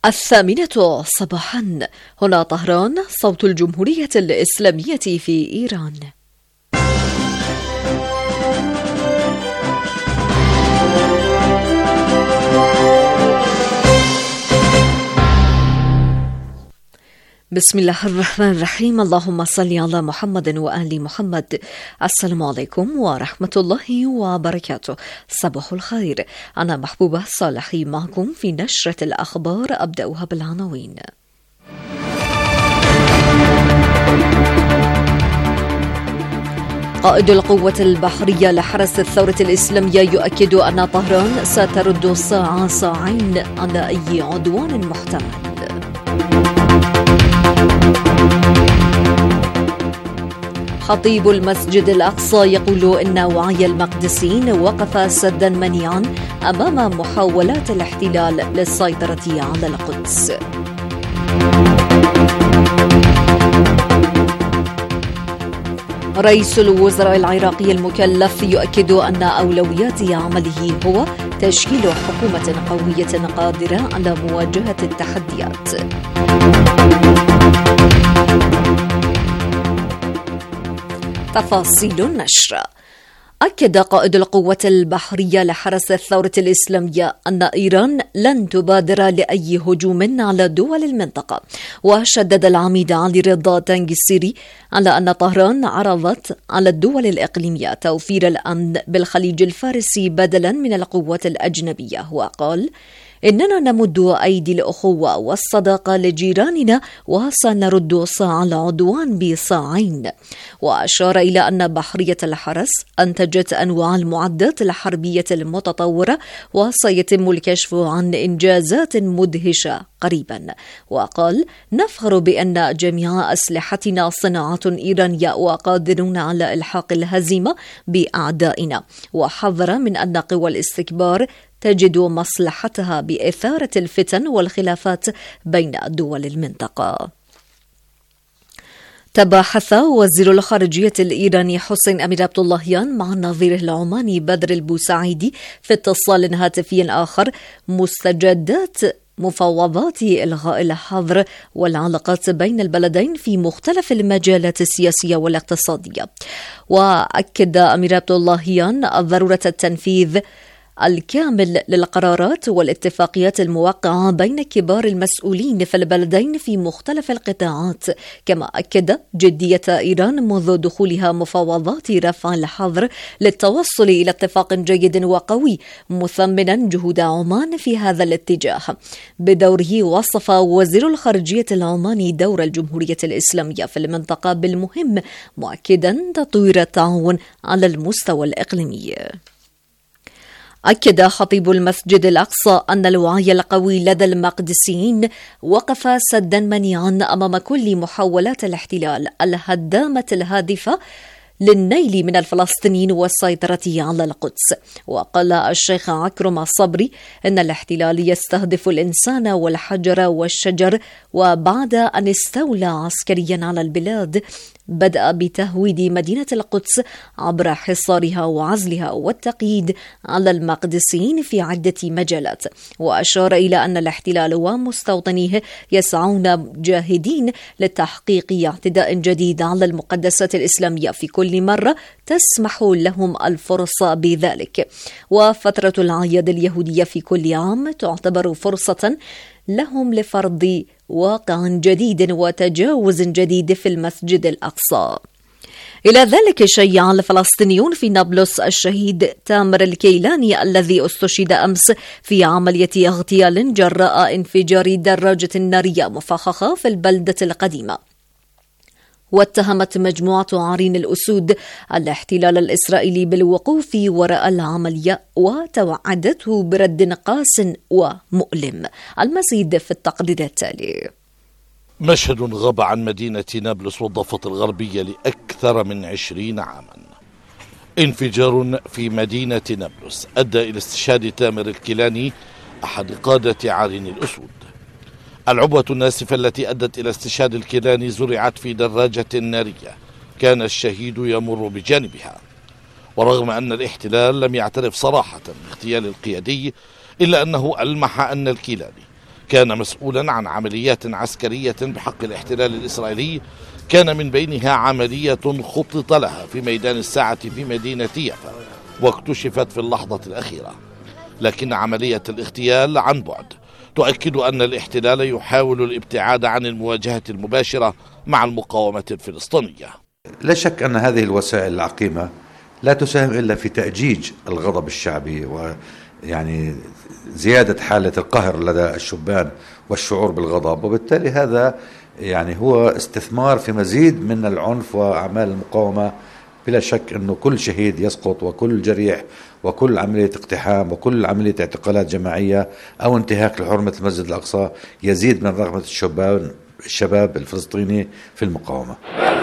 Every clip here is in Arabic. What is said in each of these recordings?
الثامنة صباحا. هنا طهران، صوت الجمهورية الإسلامية في إيران. بسم الله الرحمن الرحيم. اللهم صل على محمد وآل محمد. السلام عليكم ورحمة الله وبركاته. صباح الخير. أنا محبوبة صالحي معكم في نشرة الأخبار. أبدأها بالعناوين. قائد القوة البحرية لحرس الثورة الإسلامية يؤكد أن طهران سترد ساعين على أي عدوان محتمل. خطيب المسجد الأقصى يقول إن وعي المقدسيين وقف سدا منيعا أمام محاولات الاحتلال للسيطرة على القدس. رئيس الوزراء العراقي المكلف يؤكد أن أولويات عمله هو تشكيل حكومة قوية قادرة على مواجهة التحديات. تفاصيل النشر. أكد قائد القوة البحرية لحرس الثورة الإسلامية أن إيران لن تبادر لأي هجوم على دول المنطقة، وشدد العميد علي رضا تنجسيري على أن طهران عرضت على الدول الإقليمية توفير الأمن بالخليج الفارسي بدلا من القوات الأجنبية، وقال: إننا نمد أيدي الأخوة والصداقة لجيراننا وسنرد صاع العدوان بصاعين. وأشار إلى أن بحرية الحرس أنتجت أنواع المعدات الحربية المتطورة وسيتم الكشف عن إنجازات مدهشة قريبا. وقال: نفخر بأن جميع أسلحتنا صناعة إيرانية وقادرون على إلحاق الهزيمة بأعدائنا. وحذر من أن قوى الاستكبار تجد مصلحتها بإثارة الفتن والخلافات بين دول المنطقة. تباحث وزير الخارجية الإيراني حسين أمير عبد اللهيان مع نظيره العماني بدر البوسعيدي في اتصال هاتفي آخر مستجدات مفاوضات إلغاء الحظر والعلاقات بين البلدين في مختلف المجالات السياسية والاقتصادية. وأكد أمير عبد اللهيان ضرورة التنفيذ الكامل للقرارات والاتفاقيات الموقعة بين كبار المسؤولين في البلدين في مختلف القطاعات، كما أكد جدية إيران منذ دخولها مفاوضات رفع الحظر للتوصل إلى اتفاق جيد وقوي، مثمنا جهود عمان في هذا الاتجاه. بدوره وصف وزير الخارجية العماني دور الجمهورية الإسلامية في المنطقة بالمهم، مؤكدا تطوير التعاون على المستوى الإقليمي. أكد خطيب المسجد الأقصى أن الوعي القوي لدى المقدسيين وقف سدا منيعا أمام كل محاولات الاحتلال الهدامة الهادفة للنيل من الفلسطينيين والسيطرة على القدس. وقال الشيخ عكرمة صبري إن الاحتلال يستهدف الإنسان والحجر والشجر، وبعد أن استولى عسكريا على البلاد بدأ بتهويد مدينة القدس عبر حصارها وعزلها والتقييد على المقدسيين في عدة مجالات. وأشار إلى أن الاحتلال ومستوطنيه يسعون جاهدين لتحقيق اعتداء جديد على المقدسات الإسلامية في كل مرة تسمح لهم الفرصة بذلك. وفترة الأعياد اليهودية في كل عام تعتبر فرصة لهم لفرض واقع جديد وتجاوز جديد في المسجد الأقصى. إلى ذلك شيع الفلسطينيون في نابلس الشهيد تامر الكيلاني الذي استشهد أمس في عملية اغتيال جراء انفجار دراجة نارية مفخخة في البلدة القديمة. واتهمت مجموعة عرين الأسود الاحتلال الإسرائيلي بالوقوف وراء العملية وتوعدته برد قاس ومؤلم. المزيد في التقرير التالي. مشهد غاب عن مدينة نابلس والضفة الغربية لأكثر من 20 عاما. انفجار في مدينة نابلس أدى إلى استشهاد تامر الكيلاني أحد قادة عرين الأسود. العبوة الناسفة التي أدت إلى استشهاد الكيلاني زرعت في دراجة نارية كان الشهيد يمر بجانبها. ورغم أن الاحتلال لم يعترف صراحة باغتيال القيادي، إلا أنه ألمح أن الكيلاني كان مسؤولا عن عمليات عسكرية بحق الاحتلال الإسرائيلي، كان من بينها عملية خطط لها في ميدان الساعة في مدينة يافا واكتشفت في اللحظة الأخيرة. لكن عملية الاغتيال عن بعد تؤكد أن الاحتلال يحاول الابتعاد عن المواجهة المباشرة مع المقاومة الفلسطينية. لا شك أن هذه الوسائل العقيمة لا تساهم إلا في تأجيج الغضب الشعبي، ويعني زيادة حالة القهر لدى الشبان والشعور بالغضب، وبالتالي هذا يعني هو استثمار في مزيد من العنف وأعمال المقاومة. بلا شك أنه كل شهيد يسقط وكل جريح وكل عملية اقتحام وكل عملية اعتقالات جماعية أو انتهاك لحرمة المسجد الأقصى يزيد من رغبة الشباب الفلسطيني في المقاومة.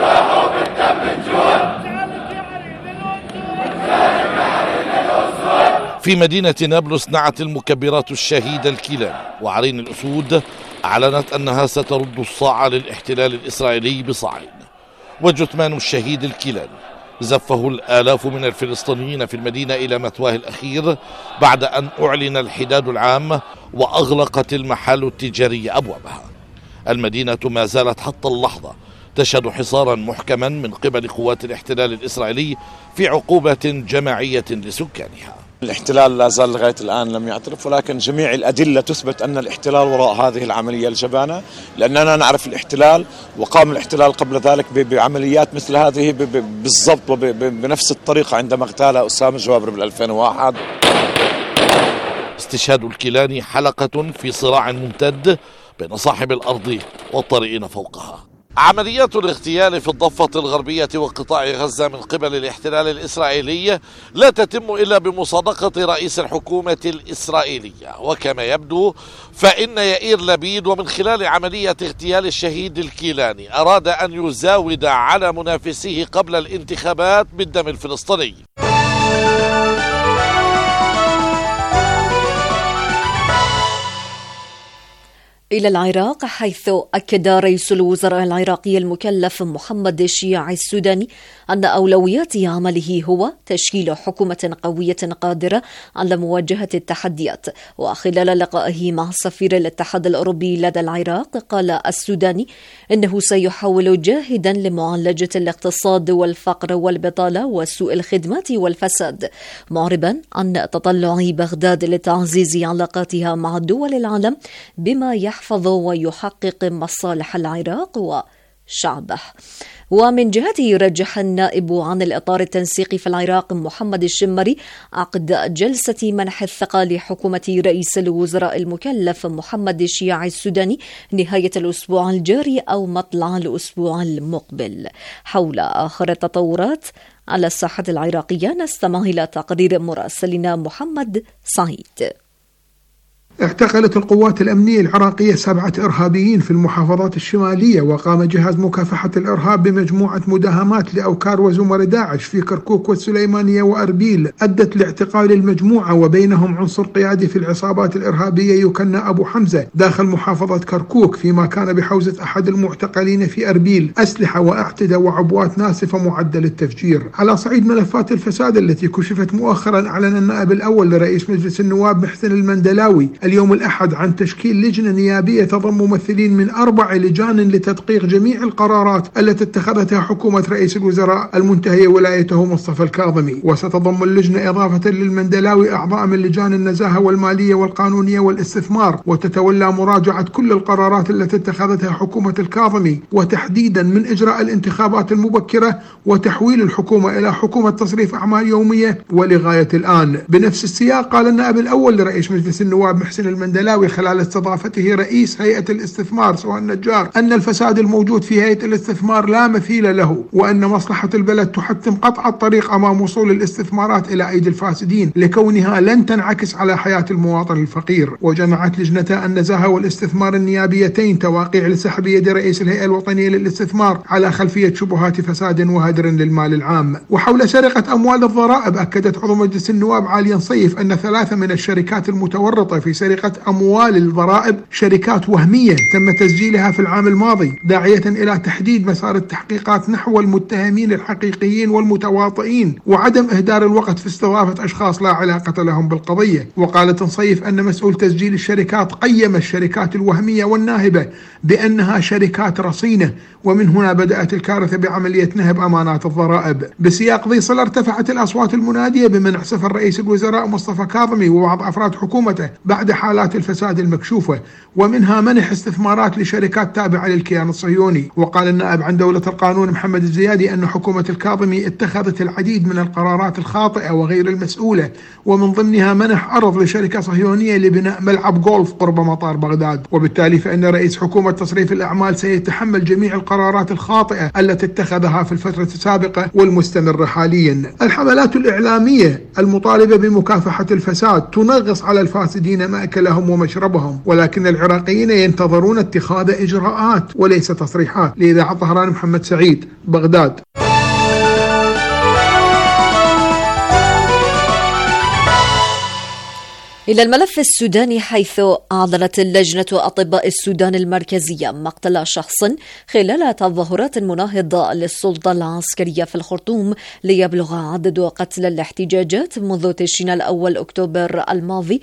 في مدينة نابلس نعت المكبرات الشهيد الكيلاني، وعرين الأسود أعلنت أنها سترد الصاع للاحتلال الإسرائيلي بصاعين. وجثمان الشهيد الكيلاني زفه الآلاف من الفلسطينيين في المدينة إلى مثواه الأخير بعد أن أعلن الحداد العام وأغلقت المحال التجارية أبوابها. المدينة ما زالت حتى اللحظة تشهد حصارا محكما من قبل قوات الاحتلال الإسرائيلي في عقوبة جماعية لسكانها. الاحتلال لا زال لغاية الآن لم يعترف، ولكن جميع الأدلة تثبت أن الاحتلال وراء هذه العملية الجبانة، لأننا نعرف الاحتلال وقام الاحتلال قبل ذلك بعمليات مثل هذه بالضبط وبنفس الطريقة عندما اغتال أسامة جوابر بال2001. استشهاد الكيلاني حلقة في صراع ممتد بين صاحب الأرض والطارئين فوقها. عمليات الاغتيال في الضفة الغربية وقطاع غزة من قبل الاحتلال الإسرائيلي لا تتم إلا بمصادقة رئيس الحكومة الإسرائيلية، وكما يبدو فإن يائير لبيد ومن خلال عملية اغتيال الشهيد الكيلاني أراد أن يزاود على منافسيه قبل الانتخابات بالدم الفلسطيني. إلى العراق، حيث أكد رئيس الوزراء العراقي المكلف محمد الشياعي السوداني أن أولويات عمله هو تشكيل حكومة قوية قادرة على مواجهة التحديات. وخلال لقائه مع سفير الاتحاد الأوروبي لدى العراق، قال السوداني إنه سيحاول جاهدا لمعالجة الاقتصاد والفقر والبطالة وسوء الخدمات والفساد، معربا عن تطلع بغداد لتعزيز علاقاتها مع دول العالم بما يحفظ ويحقق مصالح العراق وشعبه. ومن جهته رجح النائب عن الإطار التنسيقي في العراق محمد الشمري عقد جلسة منح الثقة لحكومة رئيس الوزراء المكلف محمد الشياعي السوداني نهاية الأسبوع الجاري أو مطلع الأسبوع المقبل. حول آخر التطورات على الساحة العراقية نستمع إلى تقرير مراسلنا محمد سعيد. اعتقلت القوات الأمنية العراقية 7 إرهابيين في المحافظات الشمالية، وقام جهاز مكافحة الإرهاب بمجموعة مداهمات لأوكار وزمر داعش في كركوك والسليمانية وأربيل أدت لاعتقال المجموعة، وبينهم عنصر قيادي في العصابات الإرهابية يكنى أبو حمزة داخل محافظة كركوك، فيما كان بحوزة أحد المعتقلين في أربيل أسلحة وأعتدة وعبوات ناسفة معدة للتفجير. على صعيد ملفات الفساد التي كشفت مؤخرا، أعلن النائب الأول لرئيس مجلس النواب محسن المندلاوي اليوم الأحد عن تشكيل لجنة نيابية تضم ممثلين من 4 لجان لتدقيق جميع القرارات التي اتخذتها حكومة رئيس الوزراء المنتهية ولايته مصطفى الكاظمي. وستضم اللجنة إضافة للمندلاوي أعضاء من لجان النزاهة والمالية والقانونية والاستثمار، وتتولى مراجعة كل القرارات التي اتخذتها حكومة الكاظمي، وتحديدا من إجراء الانتخابات المبكرة وتحويل الحكومة إلى حكومة تصريف أعمال يومية ولغاية الآن. بنفس السياق قال النائب الأول لرئيس مجلس النواب محسن المندلاوي خلال استضافته رئيس هيئة الاستثمار سواء النجار أن الفساد الموجود في هيئة الاستثمار لا مثيل له، وأن مصلحة البلد تحتم قطع الطريق أمام وصول الاستثمارات إلى أيدي الفاسدين لكونها لن تنعكس على حياة المواطن الفقير. وجمعت لجنتا النزاهة والاستثمار النيابيتين توقيع لسحب يد رئيس الهيئة الوطنية للاستثمار على خلفية شبهات فساد وهدر للمال العام. وحول سرقة أموال الضرائب، أكدت عضو مجلس النواب عاليا صيف أن 3 من الشركات المتورطة في بسرقة أموال الضرائب شركات وهمية تم تسجيلها في العام الماضي، داعية إلى تحديد مسار التحقيقات نحو المتهمين الحقيقيين والمتواطئين وعدم إهدار الوقت في استضافة أشخاص لا علاقة لهم بالقضية. وقالت نصيف أن مسؤول تسجيل الشركات قيم الشركات الوهمية والناهبة بأنها شركات رصينة، ومن هنا بدأت الكارثة بعملية نهب أمانات الضرائب. بسياق ذي صلة ارتفعت الأصوات المنادية بمنع سفر رئيس الوزراء مصطفى كاظمي وبعض أفراد حكومته بعد حالات الفساد المكشوفة، ومنها منح استثمارات لشركات تابعة للكيان الصهيوني. وقال النائب عن دولة القانون محمد الزيادي أن حكومة الكاظمي اتخذت العديد من القرارات الخاطئة وغير المسؤولة، ومن ضمنها منح أرض لشركة صهيونية لبناء ملعب جولف قرب مطار بغداد، وبالتالي فإن رئيس حكومة تصريف الأعمال سيتحمل جميع القرارات الخاطئة التي اتخذها في الفترة السابقة والمستمرة حاليا. الحملات الإعلامية المطالبة بمكافحة الفساد تنغص على الفاسدين مأكلهم ومشربهم، ولكن العراقيين ينتظرون اتخاذ إجراءات وليس تصريحات. لإذاعة طهران محمد سعيد، بغداد. إلى الملف السوداني، حيث أعلنت اللجنة أطباء السودان المركزية مقتل شخص خلال تظاهرات مناهضة للسلطة العسكرية في الخرطوم ليبلغ عدد قتلى الاحتجاجات منذ تشرين الأول أكتوبر الماضي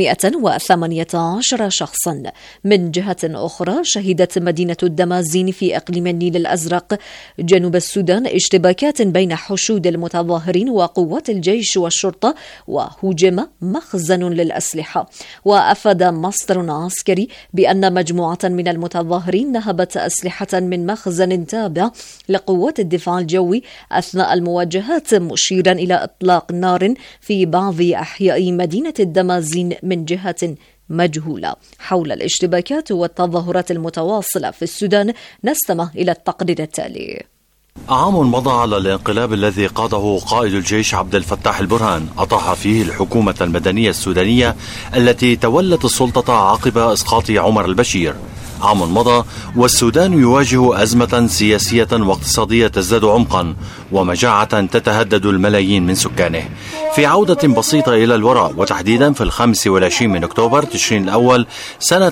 118 شخصا. من جهة أخرى، شهدت مدينة الدمازين في إقليم النيل الأزرق جنوب السودان اشتباكات بين حشود المتظاهرين وقوات الجيش والشرطة، وهجم مخزن للأسلحة. وأفاد مصدر عسكري بأن مجموعة من المتظاهرين نهبت أسلحة من مخزن تابع لقوات الدفاع الجوي أثناء المواجهات، مشيرا إلى إطلاق نار في بعض أحياء مدينة الدمازين من جهة مجهولة. حول الاشتباكات والتظاهرات المتواصلة في السودان نستمع إلى التقرير التالي. عام مضى على الانقلاب الذي قاده قائد الجيش عبد الفتاح البرهان، أطاح فيه الحكومة المدنية السودانية التي تولت السلطة عقب إسقاط عمر البشير. عام مضى والسودان يواجه أزمة سياسية واقتصادية تزداد عمقا ومجاعة تتهدد الملايين من سكانه. في عودة بسيطة إلى الوراء، وتحديدا في 25 من أكتوبر تشرين الأول سنة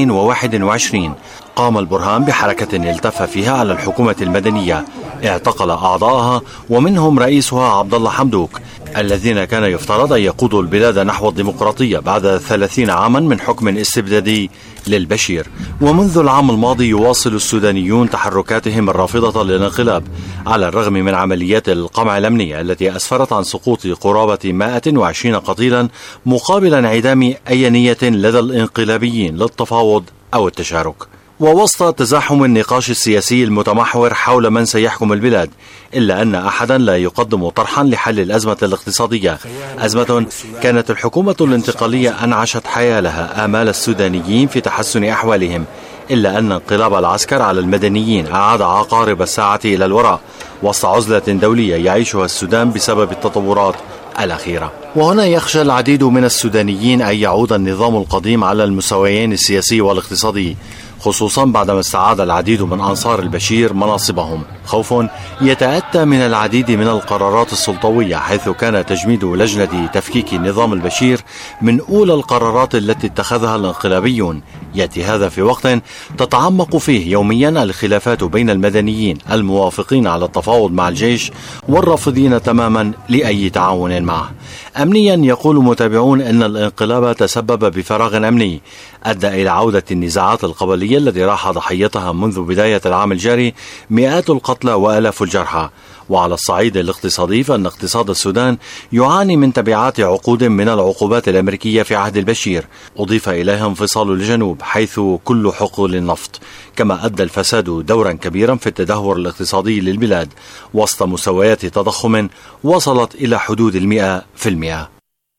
2021، قام البرهان بحركة التف فيها على الحكومة المدنية، اعتقل أعضائها ومنهم رئيسها عبد الله حمدوك، الذين كان يفترض أن يقودوا البلاد نحو الديمقراطية بعد 30 عاما من حكم استبدادي للبشير. ومنذ العام الماضي يواصل السودانيون تحركاتهم الرافضة للانقلاب على الرغم من عمليات القمع الأمنية التي أسفرت عن سقوط قرابة 120 قتيلا مقابل انعدام أي نية لدى الانقلابيين للتفاوض أو التشارك. ووسط تزاحم النقاش السياسي المتمحور حول من سيحكم البلاد، إلا أن أحدا لا يقدم طرحا لحل الأزمة الاقتصادية، أزمة كانت الحكومة الانتقالية أنعشت حيالها آمال السودانيين في تحسن أحوالهم، إلا أن انقلاب العسكر على المدنيين أعاد عقارب الساعة إلى الوراء وسط عزلة دولية يعيشها السودان بسبب التطورات الأخيرة. وهنا يخشى العديد من السودانيين أن يعود النظام القديم على المستويين السياسي والاقتصادي، خصوصا بعدما استعاد العديد من أنصار البشير مناصبهم، خوف يتأتى من العديد من القرارات السلطوية، حيث كان تجميد لجنة تفكيك نظام البشير من أولى القرارات التي اتخذها الانقلابيون. يأتي هذا في وقت تتعمق فيه يوميا الخلافات بين المدنيين الموافقين على التفاوض مع الجيش والرافضين تماما لأي تعاون معه. أمنيا، يقول متابعون أن الانقلاب تسبب بفراغ أمني أدى إلى عودة النزاعات القبلية التي راح ضحيتها منذ بداية العام الجاري مئات القتلى وآلاف الجرحى. وعلى الصعيد الاقتصادي، فإن اقتصاد السودان يعاني من تبعات عقود من العقوبات الأمريكية في عهد البشير، أضيف إليها انفصال الجنوب حيث كل حقول النفط، كما أدى الفساد دورا كبيرا في التدهور الاقتصادي للبلاد وسط مستويات تضخم وصلت إلى حدود 100%.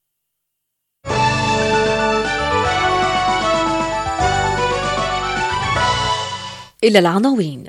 إلى العناوين.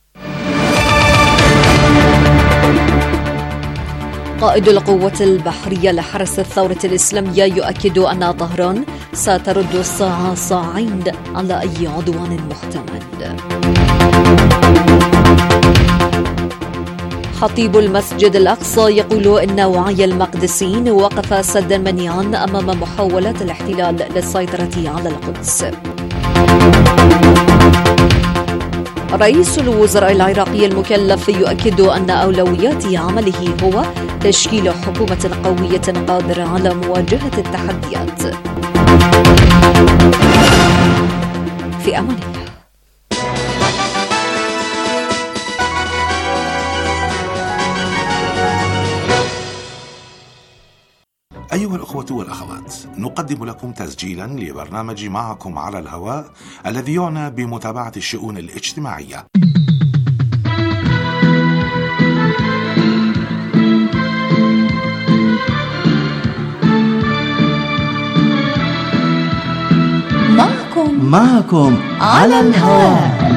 قائد القوات البحرية لحرس الثورة الإسلامية يؤكد أن طهران سترد الساعة صاعين على أي عدوان محتمل. خطيب المسجد الأقصى يقول إن وعي المقدسيين وقف سدا منيعا أمام محاولات الاحتلال للسيطرة على القدس. رئيس الوزراء العراقي المكلف يؤكد أن أولويات عمله هو تشكيل حكومة قوية قادرة على مواجهة التحديات. في أمان الله. أيها الأخوة والأخوات، نقدم لكم تسجيلا لبرنامج معكم على الهواء الذي يعنى بمتابعة الشؤون الاجتماعية. معكم على الهواء.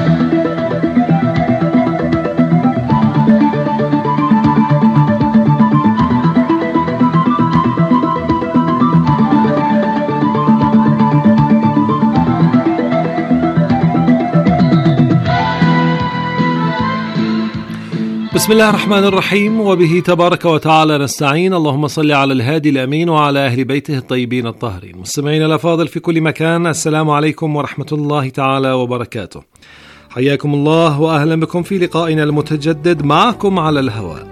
بسم الله الرحمن الرحيم، وبه تبارك وتعالى نستعين. اللهم صل على الهادي الأمين وعلى أهل بيته الطيبين الطاهرين. مستمعين الأفاضل في كل مكان، السلام عليكم ورحمة الله تعالى وبركاته. حياكم الله وأهلا بكم في لقائنا المتجدد معكم على الهواء.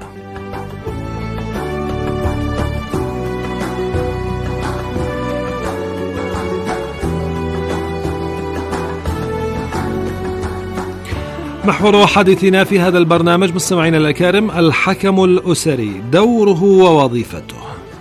محور حديثنا في هذا البرنامج مستمعينا الأكارم الحكم الأسري، دوره ووظيفته.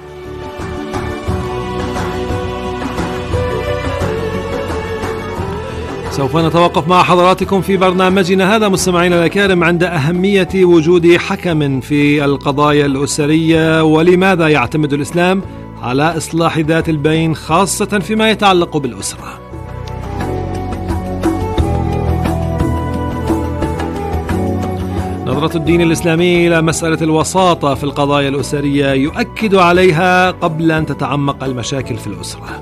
سوف نتوقف مع حضراتكم في برنامجنا هذا مستمعينا الأكارم عند أهمية وجود حكم في القضايا الأسرية، ولماذا يعتمد الإسلام على إصلاح ذات البين خاصة فيما يتعلق بالأسرة. نظرة الدين الإسلامي إلى مسألة الوساطة في القضايا الأسرية يؤكد عليها قبل أن تتعمق المشاكل في الأسرة.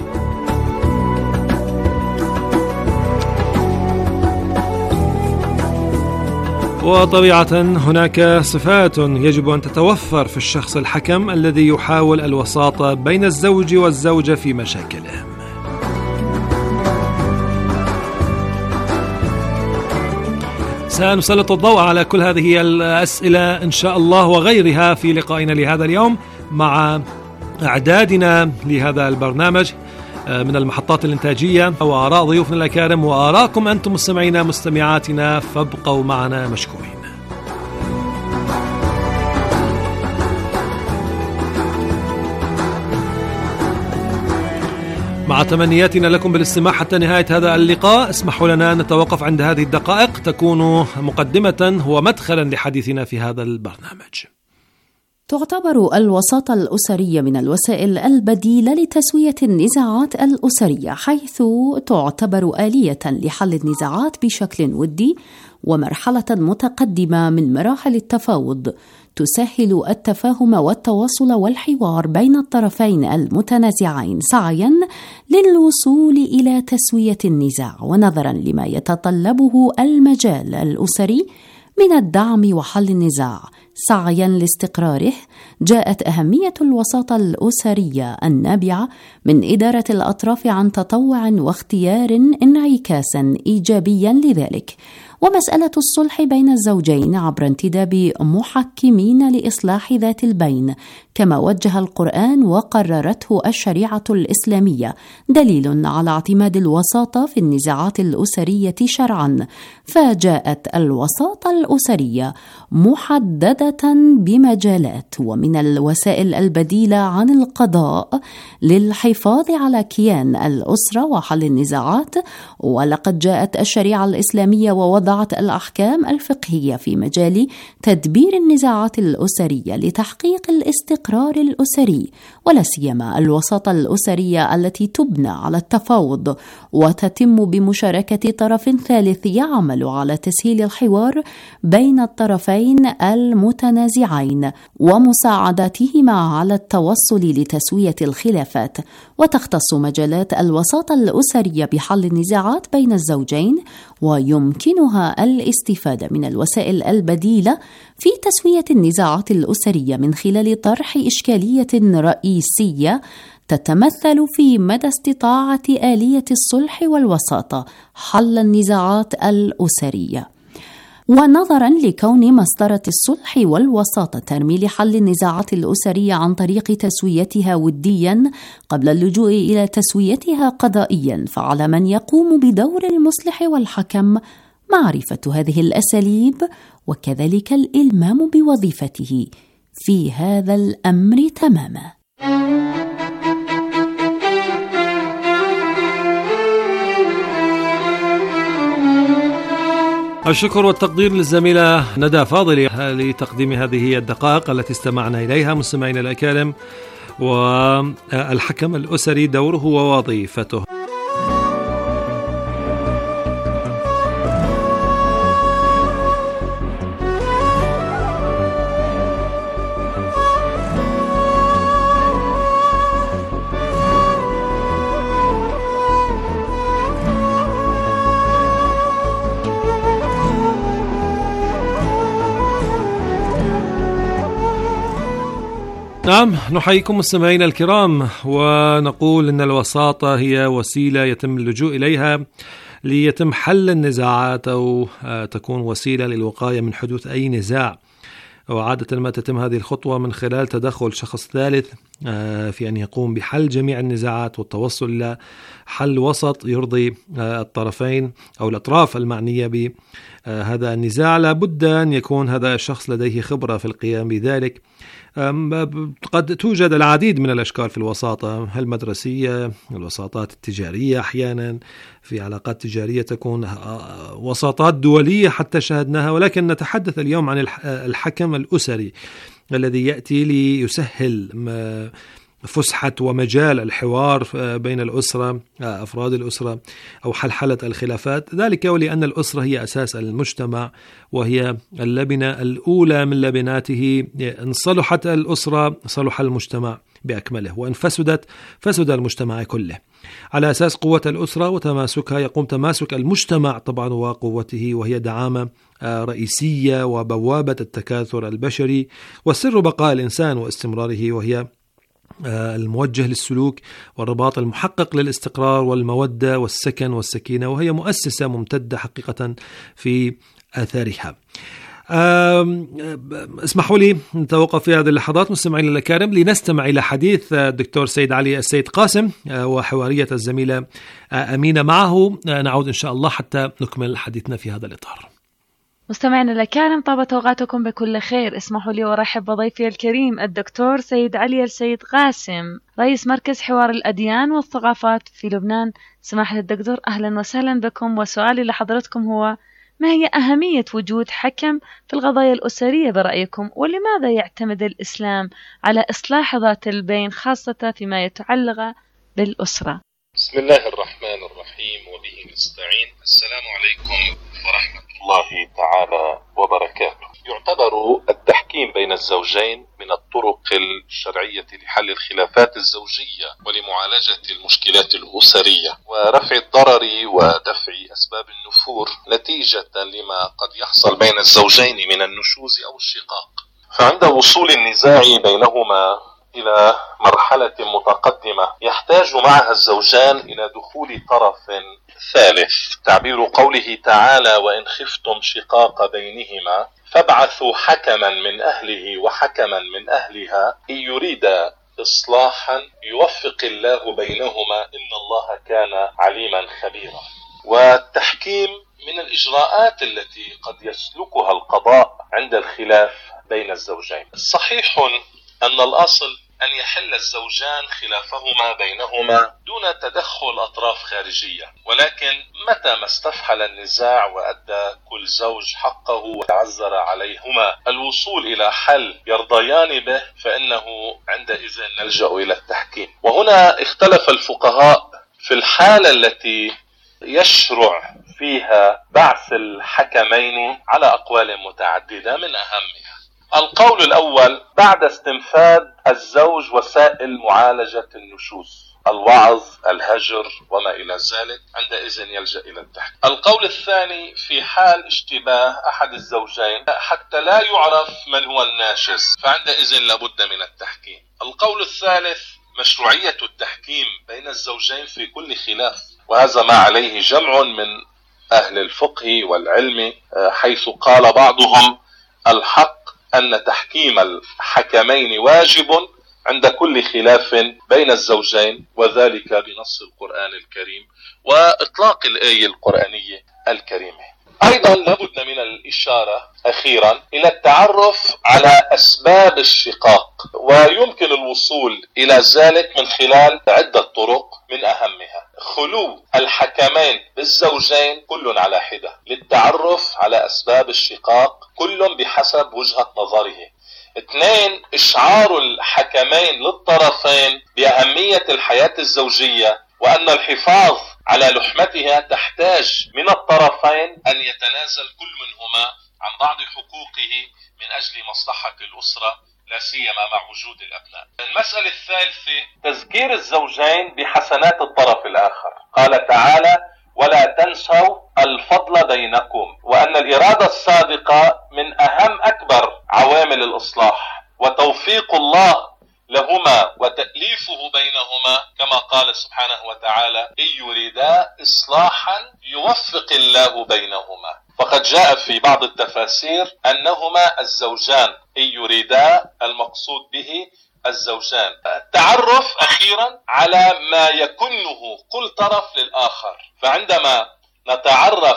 وطبيعة هناك صفات يجب أن تتوفر في الشخص الحكم الذي يحاول الوساطة بين الزوج والزوجة في مشاكلهم. سنسلط الضوء على كل هذه الأسئلة إن شاء الله وغيرها في لقائنا لهذا اليوم مع إعدادنا لهذا البرنامج من المحطات الإنتاجية، وآراء ضيوفنا الأكارم وآراءكم أنتم مستمعينا مستمعاتنا، فابقوا معنا مشكورين. مع تمنياتنا لكم بالاستماع حتى نهاية هذا اللقاء، اسمحوا لنا أن نتوقف عند هذه الدقائق تكون مقدمة ومدخلا لحديثنا في هذا البرنامج. تعتبر الوساطة الأسرية من الوسائل البديلة لتسوية النزاعات الأسرية، حيث تعتبر آلية لحل النزاعات بشكل ودي ومرحلة متقدمة من مراحل التفاوض، تسهل التفاهم والتواصل والحوار بين الطرفين المتنازعين سعياً للوصول إلى تسوية النزاع. ونظراً لما يتطلبه المجال الأسري من الدعم وحل النزاع سعياً لاستقراره، جاءت أهمية الوساطة الأسرية النابعة من إدارة الأطراف عن تطوع واختيار انعكاساً إيجابياً لذلك، ومسألة الصلح بين الزوجين عبر انتداب محكمين لإصلاح ذات البين كما وجه القرآن وقررته الشريعة الإسلامية دليل على اعتماد الوساطة في النزاعات الأسرية شرعا. فجاءت الوساطة الأسرية محددة بمجالات ومن الوسائل البديلة عن القضاء للحفاظ على كيان الأسرة وحل النزاعات. ولقد جاءت الشريعة الإسلامية ووضعت الأحكام الفقهية في مجال تدبير النزاعات الأسرية لتحقيق الاستقرار الأسري، ولا سيما الوساطة الأسرية التي تبنى على التفاوض وتتم بمشاركة طرف ثالث يعمل على تسهيل الحوار بين الطرفين المتنازعين ومساعدتهما على التوصل لتسوية الخلافات. وتختص مجالات الوساطة الأسرية بحل النزاعات بين الزوجين، ويمكنها منها الاستفادة من الوسائل البديلة في تسوية النزاعات الأسرية من خلال طرح إشكالية رئيسية تتمثل في مدى استطاعة آلية الصلح والوساطة حل النزاعات الأسرية. ونظراً لكون مسطرة الصلح والوساطة ترمي لحل النزاعات الأسرية عن طريق تسويتها ودياً قبل اللجوء إلى تسويتها قضائياً، فعلى من يقوم بدور المصلح والحكم معرفة هذه الأساليب وكذلك الإلمام بوظيفته في هذا الأمر تماماً. الشكر والتقدير للزميلة ندى فاضل لتقديم هذه الدقائق التي استمعنا إليها. مستمعينا الأكارم، والحكم الأسري دوره ووظيفته. نعم، نحييكم مستمعينا الكرام، ونقول أن الوساطة هي وسيلة يتم اللجوء إليها ليتم حل النزاعات، أو تكون وسيلة للوقاية من حدوث أي نزاع. وعادة ما تتم هذه الخطوة من خلال تدخل شخص ثالث في أن يقوم بحل جميع النزاعات والتوصل إلى حل وسط يرضي الطرفين أو الأطراف المعنية بهذا النزاع. لابد أن يكون هذا الشخص لديه خبرة في القيام بذلك. قد توجد العديد من الأشكال في الوساطة المدرسية، الوساطات التجارية، أحيانا في علاقات تجارية تكون وساطات دولية حتى شاهدناها، ولكن نتحدث اليوم عن الحكم الأسري الذي يأتي ليسهل فسحة ومجال الحوار بين الأسرة، أفراد الأسرة، أو حلحلة الخلافات. ذلك ولأن الأسرة هي أساس المجتمع، وهي اللبنة الأولى من لبناته. إن صلحت الأسرة صلح المجتمع بأكمله، وإن فسدت فسد المجتمع كله. على أساس قوة الأسرة وتماسكها يقوم تماسك المجتمع طبعا وقوته، وهي دعامة رئيسية وبوابة التكاثر البشري وسر بقاء الإنسان واستمراره، وهي الموجه للسلوك والرباط المحقق للاستقرار والمودة والسكن والسكينة، وهي مؤسسة ممتدة حقيقة في آثارها. اسمحوا لي نتوقف في هذه اللحظات مستمعين الأكارم لنستمع إلى حديث الدكتور سيد علي السيد قاسم وحوارية الزميلة أمينة معه. نعود إن شاء الله حتى نكمل حديثنا في هذا الإطار. مستمعينا الكرام، طابت أوقاتكم بكل خير. اسمحوا لي وارحب بضيفي الكريم الدكتور سيد علي السيد قاسم، رئيس مركز حوار الأديان والثقافات في لبنان. سماحة الدكتور، أهلا وسهلا بكم. وسؤالي لحضرتكم هو: ما هي أهمية وجود حكم في القضايا الأسرية برأيكم؟ ولماذا يعتمد الإسلام على إصلاح ذات البين خاصة فيما يتعلق بالأسرة؟ بسم الله الرحمن الرحيم، وبه نستعين. السلام عليكم ورحمة الله تعالى وبركاته. يعتبر التحكيم بين الزوجين من الطرق الشرعية لحل الخلافات الزوجية ولمعالجة المشكلات الأسرية ورفع الضرر ودفع أسباب النفور نتيجة لما قد يحصل بين الزوجين من النشوز أو الشقاق. فعند وصول النزاع بينهما إلى مرحلة متقدمة يحتاج معها الزوجان إلى دخول طرف ثالث. تعبير قوله تعالى: وإن خفتم شقاق بينهما فابعثوا حكما من أهله وحكما من أهلها إن يريد إصلاحا يوفق الله بينهما إن الله كان عليما خبيرا. والتحكيم من الإجراءات التي قد يسلكها القضاء عند الخلاف بين الزوجين. صحيح أن الأصل أن يحل الزوجان خلافهما بينهما دون تدخل أطراف خارجية، ولكن متى ما استفحل النزاع وأدى كل زوج حقه وتعذر عليهما الوصول إلى حل يرضيان به فإنه عندئذ نلجأ إلى التحكيم. وهنا اختلف الفقهاء في الحالة التي يشرع فيها بعث الحكمين على أقوال متعددة، من أهمها القول الأول: بعد استنفاذ الزوج وسائل معالجة النشوز، الوعظ، الهجر وما إلى ذلك، عندئذ يلجأ إلى التحكيم. القول الثاني في حال اشتباه أحد الزوجين حتى لا يعرف من هو الناشز، فعندئذ لابد من التحكيم. القول الثالث مشروعية التحكيم بين الزوجين في كل خلاف، وهذا ما عليه جمع من أهل الفقه والعلم، حيث قال بعضهم الحق أن تحكيم الحكمين واجب عند كل خلاف بين الزوجين، وذلك بنص القرآن الكريم وإطلاق الآية القرآنية الكريمة. أيضا لابد من الإشارة أخيرا إلى التعرف على أسباب الشقاق، ويمكن الوصول إلى ذلك من خلال عدة طرق، من أهمها خلو الحكمين بالزوجين كل على حدة للتعرف على أسباب الشقاق، كل بحسب وجهة نظره. 2. إشعار الحكمين للطرفين بأهمية الحياة الزوجية، وأن الحفاظ على لحمتها تحتاج من الطرفين أن يتنازل كل منهما عن بعض حقوقه من أجل مصلحة الأسرة، لا سيما مع وجود الأبناء. المسألة الثالثة تذكير الزوجين بحسنات الطرف الآخر. قال تعالى: ولا تنسوا الفضل بينكم، وأن الإرادة الصادقة من أهم أكبر عوامل الإصلاح، وتوفيق الله لهما وتأليفه بينهما، كما قال سبحانه وتعالى: إن يريدا إصلاحا يوفق الله بينهما. فقد جاء في بعض التفاسير أنهما الزوجان، إن يريدا المقصود به الزوجان. التعرف أخيرا على ما يكنه كل طرف للآخر، فعندما نتعرف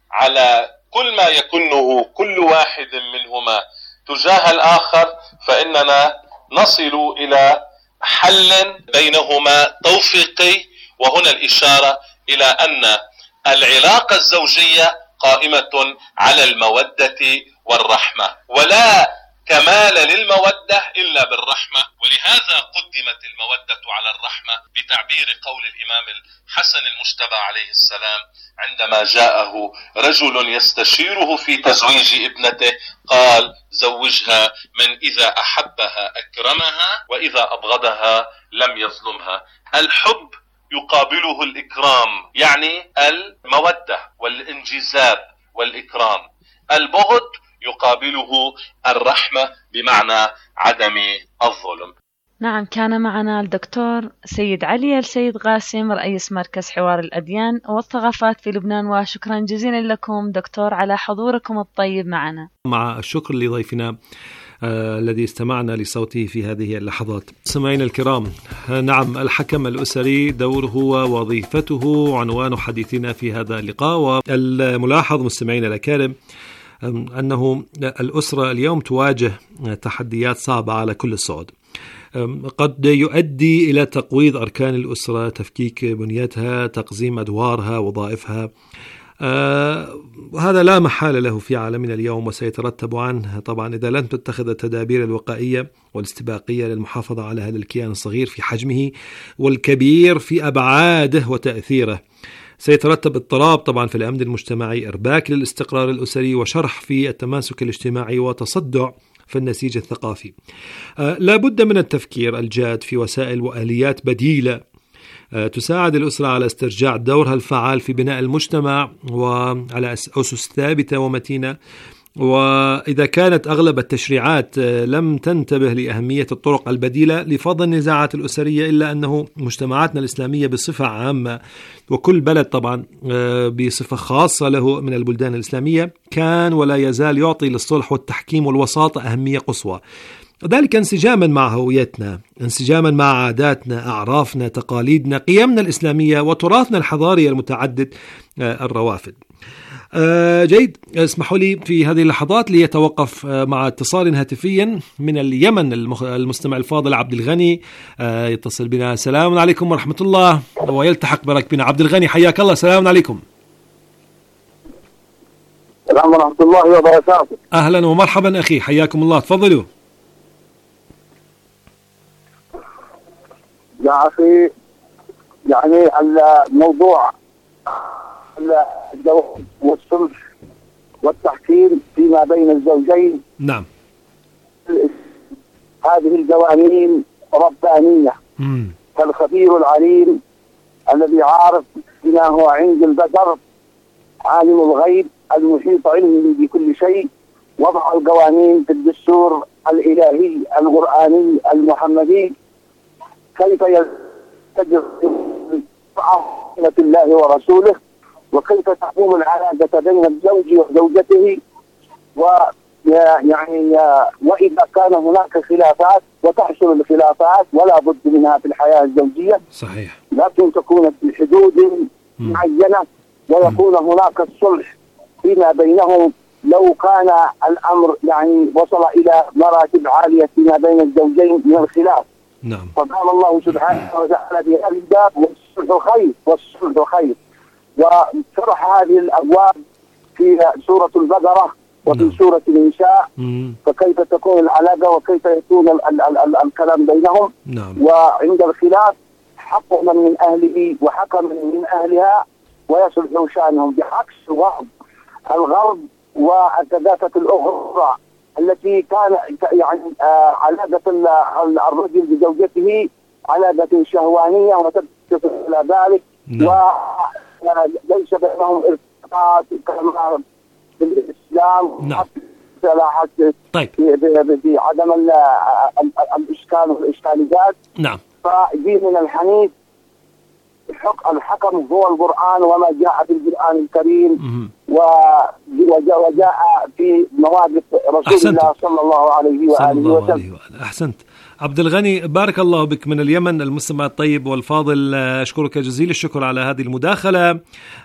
على كل ما يكنه كل واحد منهما تجاه الآخر فإننا نصل إلى حل بينهما توفيقي. وهنا الإشارة إلى أن العلاقة الزوجية قائمة على المودة والرحمة، ولا كمال للمودة إلا بالرحمة، ولهذا قدمت المودة على الرحمة بتعبير قول الإمام الحسن المجتبى عليه السلام عندما جاءه رجل يستشيره في تزويج ابنته، قال: زوجها من إذا أحبها أكرمها وإذا أبغضها لم يظلمها. الحب يقابله الإكرام، يعني المودة والانجذاب والإكرام. البغض يقابله الرحمة بمعنى عدم الظلم. نعم، كان معنا الدكتور سيد علي السيد غاسم، رئيس مركز حوار الأديان والثقافات في لبنان، وشكرا جزيلا لكم دكتور على حضوركم الطيب معنا. مع الشكر لضيفنا الذي استمعنا لصوته في هذه اللحظات. سمعينا الكرام، نعم، الحكم الأسري دوره ووظيفته عنوان حديثنا في هذا اللقاء. والملاحظ مستمعينا الأكارم أنه الأسرة اليوم تواجه تحديات صعبة على كل الصعد، قد يؤدي إلى تقويض أركان الأسرة، تفكيك بنيتها، تقزيم أدوارها، وظائفها. وهذا لا محالة له في عالمنا اليوم، وسيترتب عنه طبعا إذا لم تتخذ التدابير الوقائية والاستباقية للمحافظة على هذا الكيان الصغير في حجمه والكبير في أبعاده وتأثيره. سيترتب اضطراب طبعا في الأمن المجتمعي، إرباك للاستقرار الأسري، وشرح في التماسك الاجتماعي، وتصدع في النسيج الثقافي. لا بد من التفكير الجاد في وسائل وآليات بديلة تساعد الأسرة على استرجاع دورها الفعال في بناء المجتمع وعلى أسس ثابتة ومتينة. وإذا كانت أغلب التشريعات لم تنتبه لأهمية الطرق البديلة لفض النزاعات الأسرية، إلا أنه مجتمعاتنا الإسلامية بصفة عامة، وكل بلد طبعا بصفة خاصة له من البلدان الإسلامية، كان ولا يزال يعطي للصلح والتحكيم والوساطة أهمية قصوى، ذلك انسجاما مع هويتنا، انسجاما مع عاداتنا، أعرافنا، تقاليدنا، قيمنا الإسلامية، وتراثنا الحضاري المتعدد الروافد. جيد، اسمحوا لي في هذه اللحظات ليتوقف مع اتصال هاتفيا من اليمن المستمع الفاضل عبد الغني يتصل بنا. السلام عليكم ورحمة الله، ويلتحق بركبنا عبد الغني، حياك الله. السلام عليكم. السلام ورحمة الله وبركاته. أهلا ومرحبا أخي، حياكم الله، تفضلوا. يا أخي، يعني الموضوع الجواز والصلح والتحكيم فيما بين الزوجين، نعم، هذه القوانين ربانية، فالخبير العليم الذي عارف بما هو عند البشر، عالم الغيب المحيط علمه بكل شيء، وضع القوانين في الدستور الإلهي القرآني المحمدي، كيف يتجر عظمة الله ورسوله، وكيف تقوم العلاقة بين الزوج وزوجته، ويعني وإذا كان هناك خلافات، وتحصل الخلافات ولا بد منها في الحياة الزوجية، صحيح، لكن تكون في حدود معينة، ويكون هناك الصلح فيما بينهم لو كان الأمر يعني وصل إلى مراتب عالية فيما بين الزوجين من الخلاف. نعم. فقال الله سبحانه وتعالى في هذا الباب: والصلح خير، والصلح خير. وشرح هذه الأبواب في سورة البقرة وفي سورة النساء، فكيف تكون العلاقة وكيف يكون الكلام بينهم. وعند الخلاف حكما من أهله وحكما من أهلها ويصلح شأنهم، بعكس الغرب والثقافة الأخرى التي كان يعني علاقة الرجل بزوجته علاقة شهوانية وتتصل إلى ذلك، وليس بينهم ارتباط كما في الإسلام. طيب. بعدم الإشكال والإشكاليات. نعم. فديننا الحنيف الحكم هو القرآن وما جاء في القرآن الكريم، وجاء في مواقف رسول الله صلى الله عليه وآله وسلم. أحسنت. عبد الغني، بارك الله بك من اليمن، المستمع الطيب والفاضل، أشكرك جزيل الشكر على هذه المداخلة،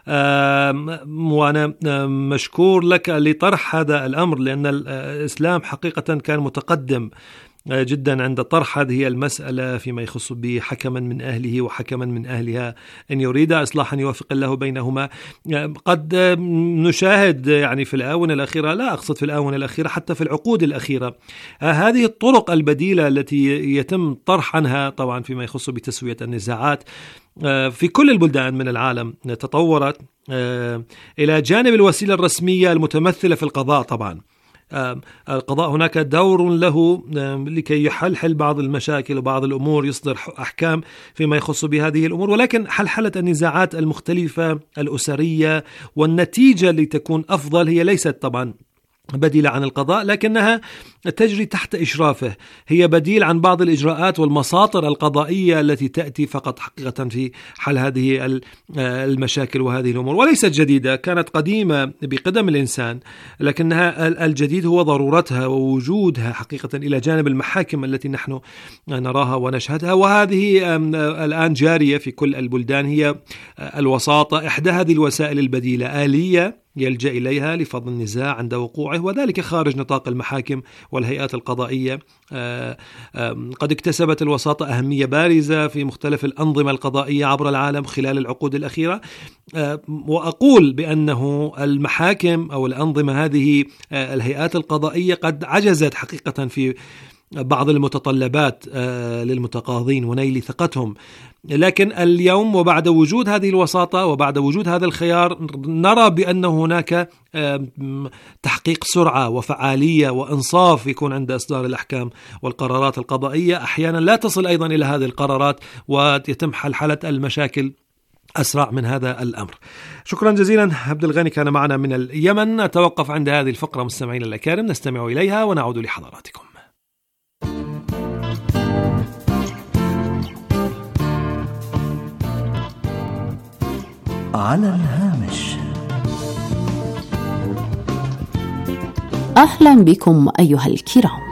وأنا مشكور لك لطرح هذا الأمر، لأن الإسلام حقيقة كان متقدم جدا عند طرح هذه المسألة فيما يخص بحكما من أهله وحكما من أهلها، إن يريد إصلاحا يوفق الله بينهما. قد نشاهد يعني في الآونة الأخيرة، لا أقصد في الآونة الأخيرة، حتى في العقود الأخيرة، هذه الطرق البديلة التي يتم طرح عنها طبعا فيما يخص بتسوية النزاعات في كل البلدان من العالم تطورت إلى جانب الوسيلة الرسمية المتمثلة في القضاء. طبعا القضاء هناك دور له لكي يحلحل بعض المشاكل وبعض الأمور، يصدر أحكام فيما يخص بهذه الأمور، ولكن حلحلة النزاعات المختلفة الأسرية والنتيجة لتكون أفضل هي ليست طبعا بديلة عن القضاء، لكنها تجري تحت إشرافه، هي بديل عن بعض الإجراءات والمساطر القضائية التي تأتي فقط حقيقة في حل هذه المشاكل وهذه الأمور، وليست جديدة، كانت قديمة بقدم الإنسان، لكنها الجديد هو ضرورتها ووجودها حقيقة إلى جانب المحاكم التي نحن نراها ونشهدها، وهذه الآن جارية في كل البلدان. هي الوساطة إحدى هذه الوسائل البديلة، آلية يلجأ إليها لفض النزاع عند وقوعه، وذلك خارج نطاق المحاكم والهيئات القضائية. قد اكتسبت الوساطة أهمية بارزة في مختلف الأنظمة القضائية عبر العالم خلال العقود الأخيرة، وأقول بأنه المحاكم أو الأنظمة هذه الهيئات القضائية قد عجزت حقيقة في بعض المتطلبات للمتقاضين ونيل ثقتهم، لكن اليوم وبعد وجود هذه الوساطة وبعد وجود هذا الخيار نرى بأن هناك تحقيق سرعة وفعالية وإنصاف يكون عند إصدار الأحكام والقرارات القضائية، أحيانا لا تصل أيضا إلى هذه القرارات ويتم حلحلة المشاكل أسرع من هذا الأمر. شكرا جزيلا. عبد الغني كان معنا من اليمن. نتوقف عند هذه الفقرة مستمعين الأكارم، نستمع إليها ونعود لحضراتكم. على الهامش. أهلا بكم أيها الكرام.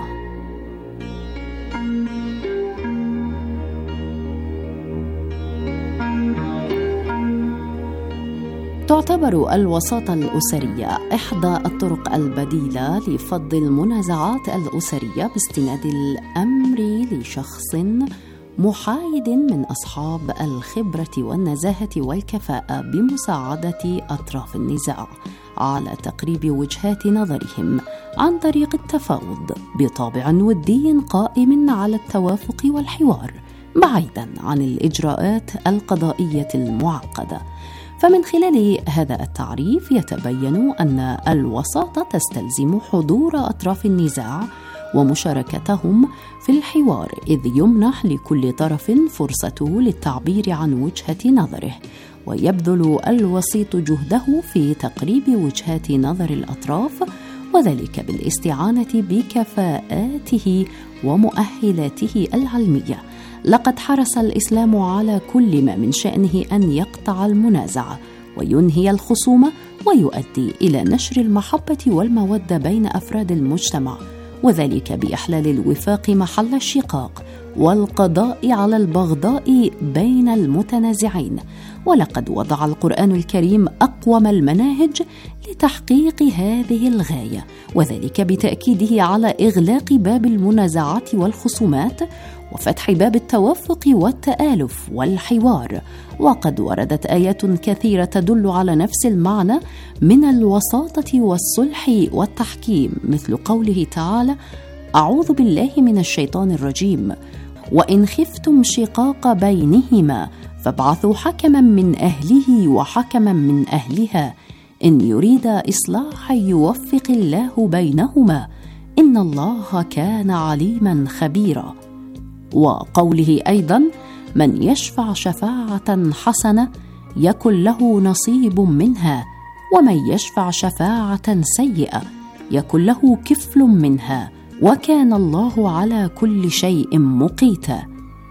تعتبر الوساطة الأسرية إحدى الطرق البديلة لفض المنازعات الأسرية باستناد الأمر لشخص محايد من أصحاب الخبرة والنزاهة والكفاءة بمساعدة أطراف النزاع على تقريب وجهات نظرهم عن طريق التفاوض بطابع ودي قائم على التوافق والحوار، بعيداً عن الإجراءات القضائية المعقدة. فمن خلال هذا التعريف يتبين أن الوساطة تستلزم حضور أطراف النزاع ومشاركتهم في الحوار، إذ يمنح لكل طرف فرصته للتعبير عن وجهة نظره، ويبذل الوسيط جهده في تقريب وجهات نظر الأطراف، وذلك بالاستعانة بكفاءاته ومؤهلاته العلمية. لقد حرص الإسلام على كل ما من شأنه أن يقطع المنازعة وينهي الخصومة ويؤدي إلى نشر المحبة والمودة بين أفراد المجتمع، وذلك بإحلال الوفاق محل الشقاق والقضاء على البغضاء بين المتنازعين. ولقد وضع القرآن الكريم أقوم المناهج لتحقيق هذه الغاية، وذلك بتأكيده على إغلاق باب المنازعات والخصومات وفتح باب التوافق والتآلف والحوار. وقد وردت آيات كثيرة تدل على نفس المعنى من الوساطة والصلح والتحكيم، مثل قوله تعالى: أعوذ بالله من الشيطان الرجيم، وإن خفتم شقاق بينهما فابعثوا حكما من أهله وحكما من أهلها إن يريد إصلاحا يوفق الله بينهما إن الله كان عليما خبيرا. وقوله أيضا: من يشفع شفاعة حسنة يكن له نصيب منها، ومن يشفع شفاعة سيئة يكن له كفل منها، وكان الله على كل شيء مقيتا.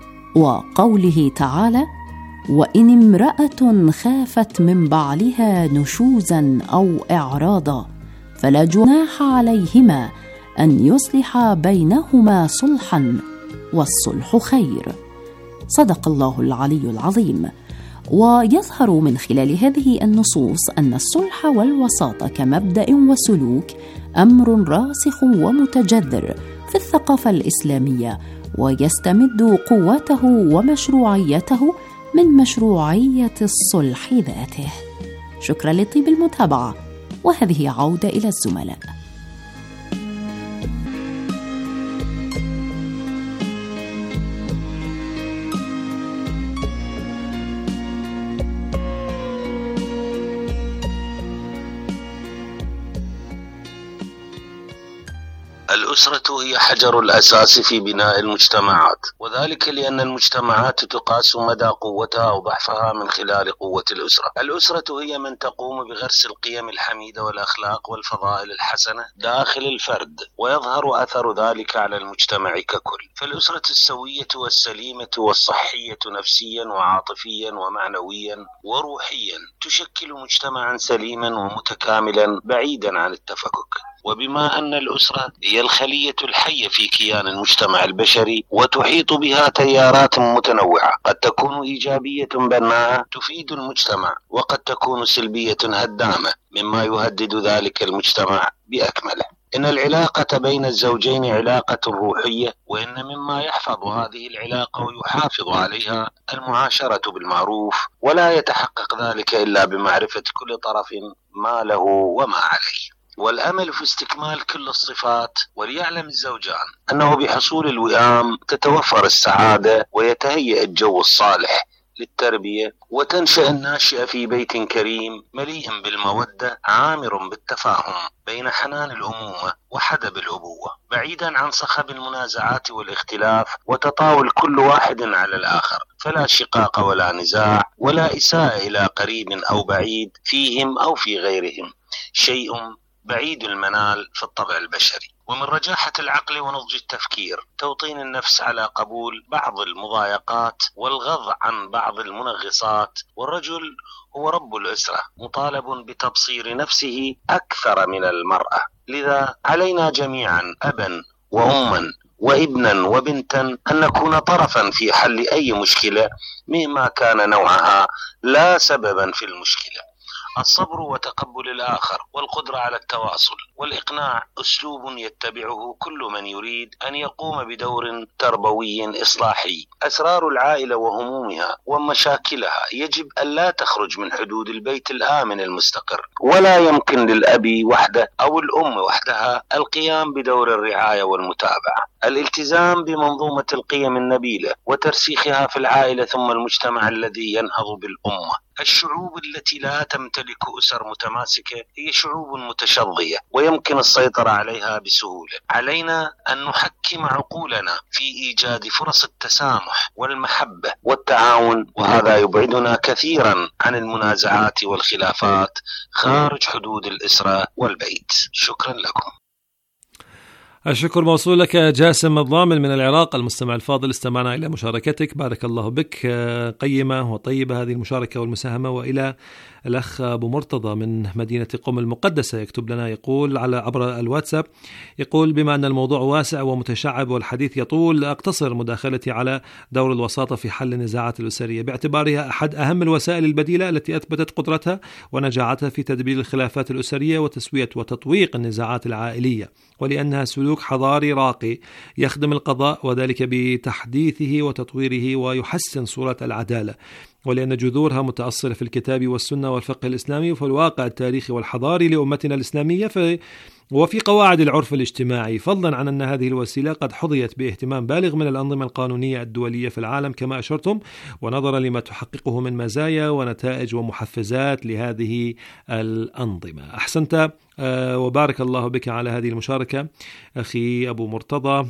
وقوله تعالى: وإن امرأة خافت من بعلها نشوزا أو إعراضا فلا جناح عليهما أن يصلح بينهما صلحا والصلح خير. صدق الله العلي العظيم. ويظهر من خلال هذه النصوص أن الصلح والوساطة كمبدأ وسلوك أمر راسخ ومتجذر في الثقافة الإسلامية، ويستمد قوته ومشروعيته من مشروعية الصلح ذاته. شكرا لطيب المتابعة، وهذه عودة إلى الزملاء. الأسرة هي حجر الأساس في بناء المجتمعات، وذلك لأن المجتمعات تقاس مدى قوتها أو ضعفها من خلال قوة الأسرة. الأسرة هي من تقوم بغرس القيم الحميدة والأخلاق والفضائل الحسنة داخل الفرد، ويظهر أثر ذلك على المجتمع ككل. فالأسرة السوية والسليمة والصحية نفسيا وعاطفيا ومعنويا وروحيا تشكل مجتمعا سليما ومتكاملا بعيدا عن التفكك. وبما أن الأسرة هي الخلية الحية في كيان المجتمع البشري، وتحيط بها تيارات متنوعة قد تكون إيجابية بناءة تفيد المجتمع، وقد تكون سلبية هدامة مما يهدد ذلك المجتمع بأكمله. إن العلاقة بين الزوجين علاقة روحية، وإن مما يحفظ هذه العلاقة ويحافظ عليها المعاشرة بالمعروف، ولا يتحقق ذلك إلا بمعرفة كل طرف ما له وما عليه، والأمل في استكمال كل الصفات. وليعلم الزوجان أنه بحصول الوئام تتوفر السعادة ويتهيأ الجو الصالح للتربية، وتنشأ الناشئة في بيت كريم مليء بالمودة عامر بالتفاهم بين حنان الأمومة وحدب الأبوة، بعيدا عن صخب المنازعات والاختلاف وتطاول كل واحد على الآخر، فلا شقاق ولا نزاع ولا إساءة إلى قريب أو بعيد فيهم أو في غيرهم، شيء بعيد المنال في الطبع البشري. ومن رجاحة العقل ونضج التفكير توطين النفس على قبول بعض المضايقات والغض عن بعض المنغصات، والرجل هو رب الأسرة مطالب بتبصير نفسه أكثر من المرأة. لذا علينا جميعا أبا وأما وابنا وبنتا أن نكون طرفا في حل أي مشكلة مهما كان نوعها، لا سببا في المشكلة. الصبر وتقبل الآخر والقدرة على التواصل والإقناع أسلوب يتبعه كل من يريد أن يقوم بدور تربوي إصلاحي. أسرار العائلة وهمومها ومشاكلها يجب أن لا تخرج من حدود البيت الآمن المستقر، ولا يمكن للأب وحده أو الأم وحدها القيام بدور الرعاية والمتابعة. الالتزام بمنظومة القيم النبيلة وترسيخها في العائلة ثم المجتمع الذي ينهض بالأمة. الشعوب التي لا تمتلك أسر متماسكة هي شعوب متشظية ويمكن السيطرة عليها بسهولة. علينا أن نحكم عقولنا في إيجاد فرص التسامح والمحبة والتعاون، وهذا يبعدنا كثيرا عن المنازعات والخلافات خارج حدود الأسرة والبيت. شكرا لكم. الشكر موصول لك جاسم الضامن من العراق. المستمع الفاضل، استمعنا إلى مشاركتك، بارك الله بك، قيمة وطيبة هذه المشاركة والمساهمة. وإلى الأخ أبو مرتضى من مدينة قم المقدسة يكتب لنا، يقول على عبر الواتساب، يقول: بما أن الموضوع واسع ومتشعب والحديث يطول، أقتصر مداخلتي على دور الوساطة في حل النزاعات الأسرية باعتبارها أحد أهم الوسائل البديلة التي أثبتت قدرتها ونجاعتها في تدبير الخلافات الأسرية وتسوية وتطويق النزاعات العائلية، ولأنها سلوك حضاري راقي يخدم القضاء وذلك بتحديثه وتطويره ويحسن صورة العدالة، ولأن جذورها متأصلة في الكتاب والسنة والفقه الإسلامي وفي الواقع التاريخي والحضاري لأمتنا الإسلامية وفي قواعد العرف الاجتماعي، فضلا عن أن هذه الوسيلة قد حظيت باهتمام بالغ من الأنظمة القانونية الدولية في العالم كما أشرتم، ونظرا لما تحققه من مزايا ونتائج ومحفزات لهذه الأنظمة. أحسنت وبارك الله بك على هذه المشاركة أخي أبو مرتضى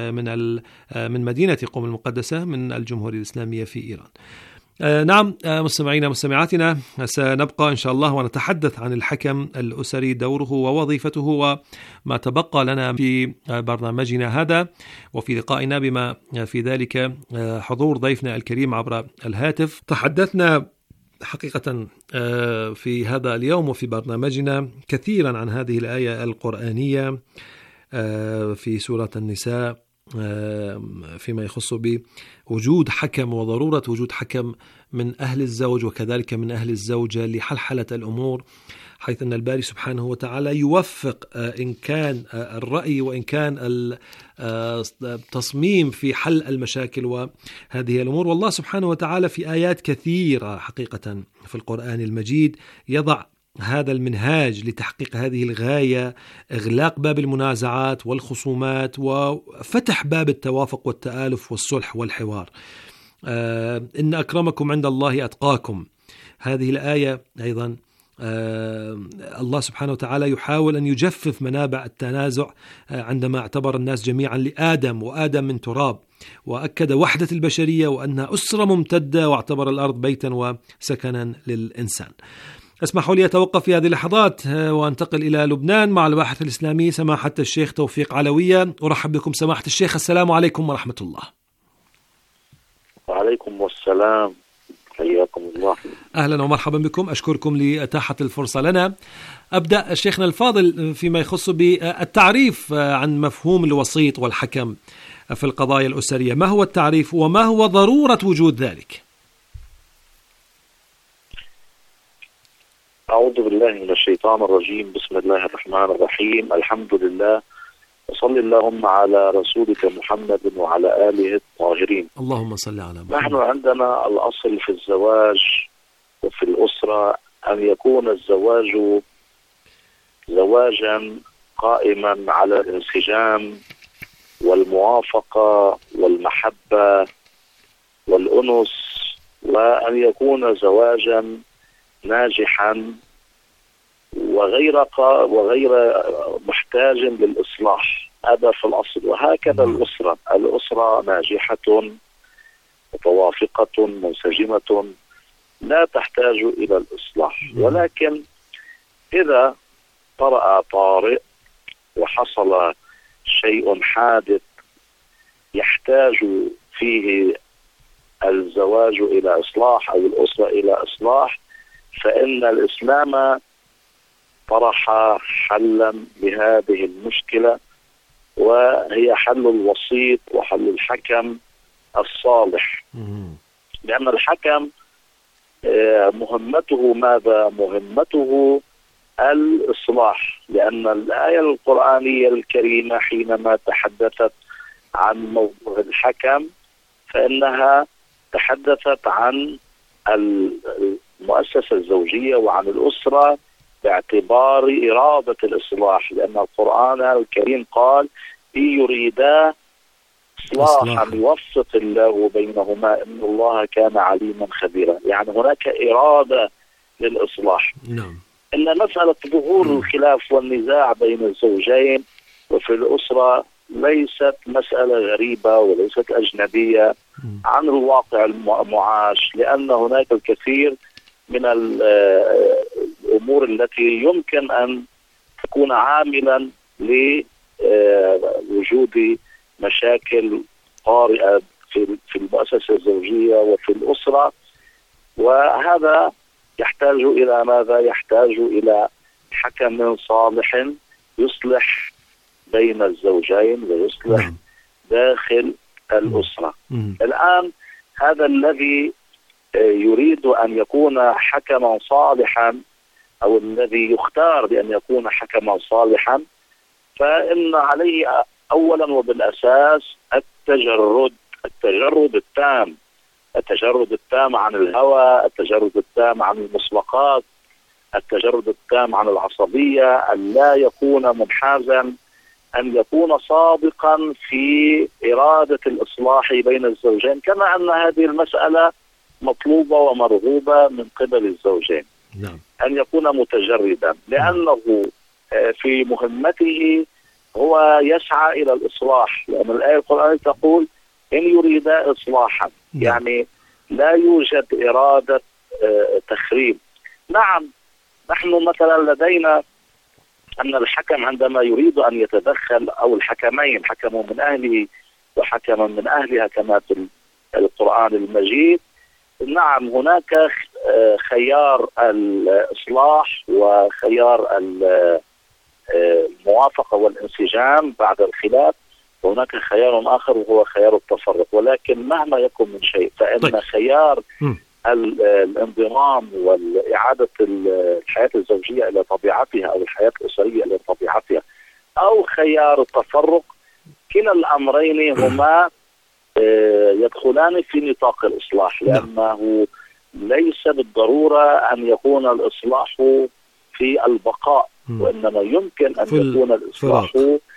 من مدينة قم المقدسة من الجمهورية الإسلامية في إيران. نعم مستمعينا مستمعاتنا، سنبقى إن شاء الله ونتحدث عن الحكم الأسري، دوره ووظيفته وما تبقى لنا في برنامجنا هذا وفي لقائنا بما في ذلك حضور ضيفنا الكريم عبر الهاتف. تحدثنا حقيقة في هذا اليوم وفي برنامجنا كثيرا عن هذه الآية القرآنية في سورة النساء فيما يخص بوجود حكم وضرورة وجود حكم من أهل الزوج وكذلك من أهل الزوجة لحلحلة الأمور، حيث أن الباري سبحانه وتعالى يوفق إن كان الرأي وإن كان التصميم في حل المشاكل وهذه الأمور. والله سبحانه وتعالى في آيات كثيرة حقيقة في القرآن المجيد يضع هذا المنهاج لتحقيق هذه الغاية، إغلاق باب المنازعات والخصومات وفتح باب التوافق والتآلف والصلح والحوار. إن أكرمكم عند الله أتقاكم. هذه الآية أيضا الله سبحانه وتعالى يحاول أن يجفف منابع التنازع عندما اعتبر الناس جميعا لآدم وآدم من تراب، وأكد وحدة البشرية وأنها أسرة ممتدة، واعتبر الأرض بيتا وسكنا للإنسان. اسمحوا لي أتوقف في هذه اللحظات وأنتقل إلى لبنان مع الباحث الإسلامي سماحة الشيخ توفيق علوية. أرحب بكم سماحة الشيخ، السلام عليكم ورحمة الله. وعليكم السلام، حياكم الله. أهلا ومرحبا بكم، أشكركم لإتاحة الفرصة لنا. أبدأ شيخنا الفاضل فيما يخص بالتعريف عن مفهوم الوسيط والحكم في القضايا الأسرية. ما هو التعريف وما هو ضرورة وجود ذلك؟ أعوذ بالله من الشيطان الرجيم. بسم الله الرحمن الرحيم. الحمد لله وصلى اللهم على رسولك محمد وعلى آله الطاهرين. اللهم صل على محمد. نحن عندنا الأصل في الزواج وفي الأسرة أن يكون الزواج زواجا قائما على الانسجام والموافقة والمحبة والأنس، وأن يكون زواجا ناجحا وغير محتاج للإصلاح. هذا في الأصل. وهكذا الأسرة ناجحة متوافقة منسجمة لا تحتاج إلى الإصلاح. ولكن إذا طرأ طارئ وحصل شيء حادث يحتاج فيه الزواج إلى إصلاح أو الأسرة إلى إصلاح، فإن الإسلام طرح حلا لهذه المشكلة، وهي حل الوسيط وحل الحكم الصالح. لأن الحكم مهمته ماذا؟ مهمته الإصلاح. لأن الآية القرآنية الكريمة حينما تحدثت عن موضوع الحكم فإنها تحدثت عن المؤسسة الزوجية وعن الأسرة باعتبار إرادة الإصلاح، لأن القرآن الكريم قال: إن يريدا إصلاحا يوسط الله بينهما إن الله كان عليما خبيرا. يعني هناك إرادة للإصلاح. نعم. إن مسألة ظهور الخلاف والنزاع بين الزوجين وفي الأسرة ليست مسألة غريبة وليست أجنبية عن الواقع المعاش، لأن هناك الكثير من الأمور التي يمكن أن تكون عاملا لوجود مشاكل طارئة في المؤسسة الزوجية وفي الأسرة. وهذا يحتاج إلى ماذا؟ يحتاج إلى حكم صالح يصلح بين الزوجين ويصلح داخل الأسرة. الآن هذا الذي يريد أن يكون حكما صالحا أو الذي يختار بأن يكون حكما صالحا فإن عليه أولا وبالأساس التجرد التام عن الهوى، التجرد التام عن المسبقات، التجرد التام عن العصبية، أن لا يكون منحازا، أن يكون صادقا في إرادة الإصلاح بين الزوجين، كما أن هذه المسألة مطلوبة ومرغوبة من قبل الزوجين. نعم. أن يكون متجردا، لأنه في مهمته هو يسعى إلى الإصلاح، لأن الآية القرآنية تقول إن يريدا إصلاحا. يعني لا يوجد إرادة تخريب. نعم، نحن مثلا لدينا أن الحكم عندما يريد أن يتدخل، أو الحكمين، حكم من أهله وحكم من أهلها كما في القرآن المجيد، نعم هناك خيار الإصلاح وخيار الموافقة والانسجام بعد الخلاف، وهناك خيار آخر وهو خيار التفرق. ولكن مهما يكن من شيء فإن خيار الانضمام والإعادة الحياة الزوجية إلى طبيعتها أو الحياة الأسرية إلى طبيعتها أو خيار التفرق، كلا الأمرين هما يدخلان في نطاق الإصلاح، لأنه ليس بالضرورة أن يكون الإصلاح في البقاء، وإنما يمكن أن يكون الإصلاح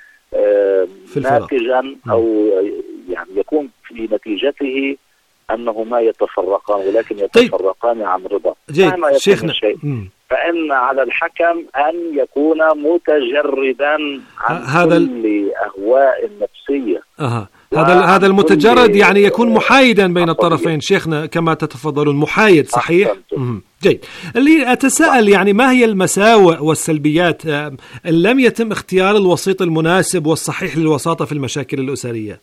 ناتجا أو يعني يكون في نتيجته أنهما يتفرقان، ولكن يتفرقان عن رضا. مهما يكون الشيء فإن على الحكم أن يكون متجردا عن كل أهواء النفسية. هذا المتجرد يعني يكون محايدا بين الطرفين شيخنا كما تتفضلون، محايد صحيح؟ جيد. اللي أتساءل يعني ما هي المساوئ والسلبيات إن لم يتم اختيار الوسيط المناسب والصحيح للوساطة في المشاكل الأسرية؟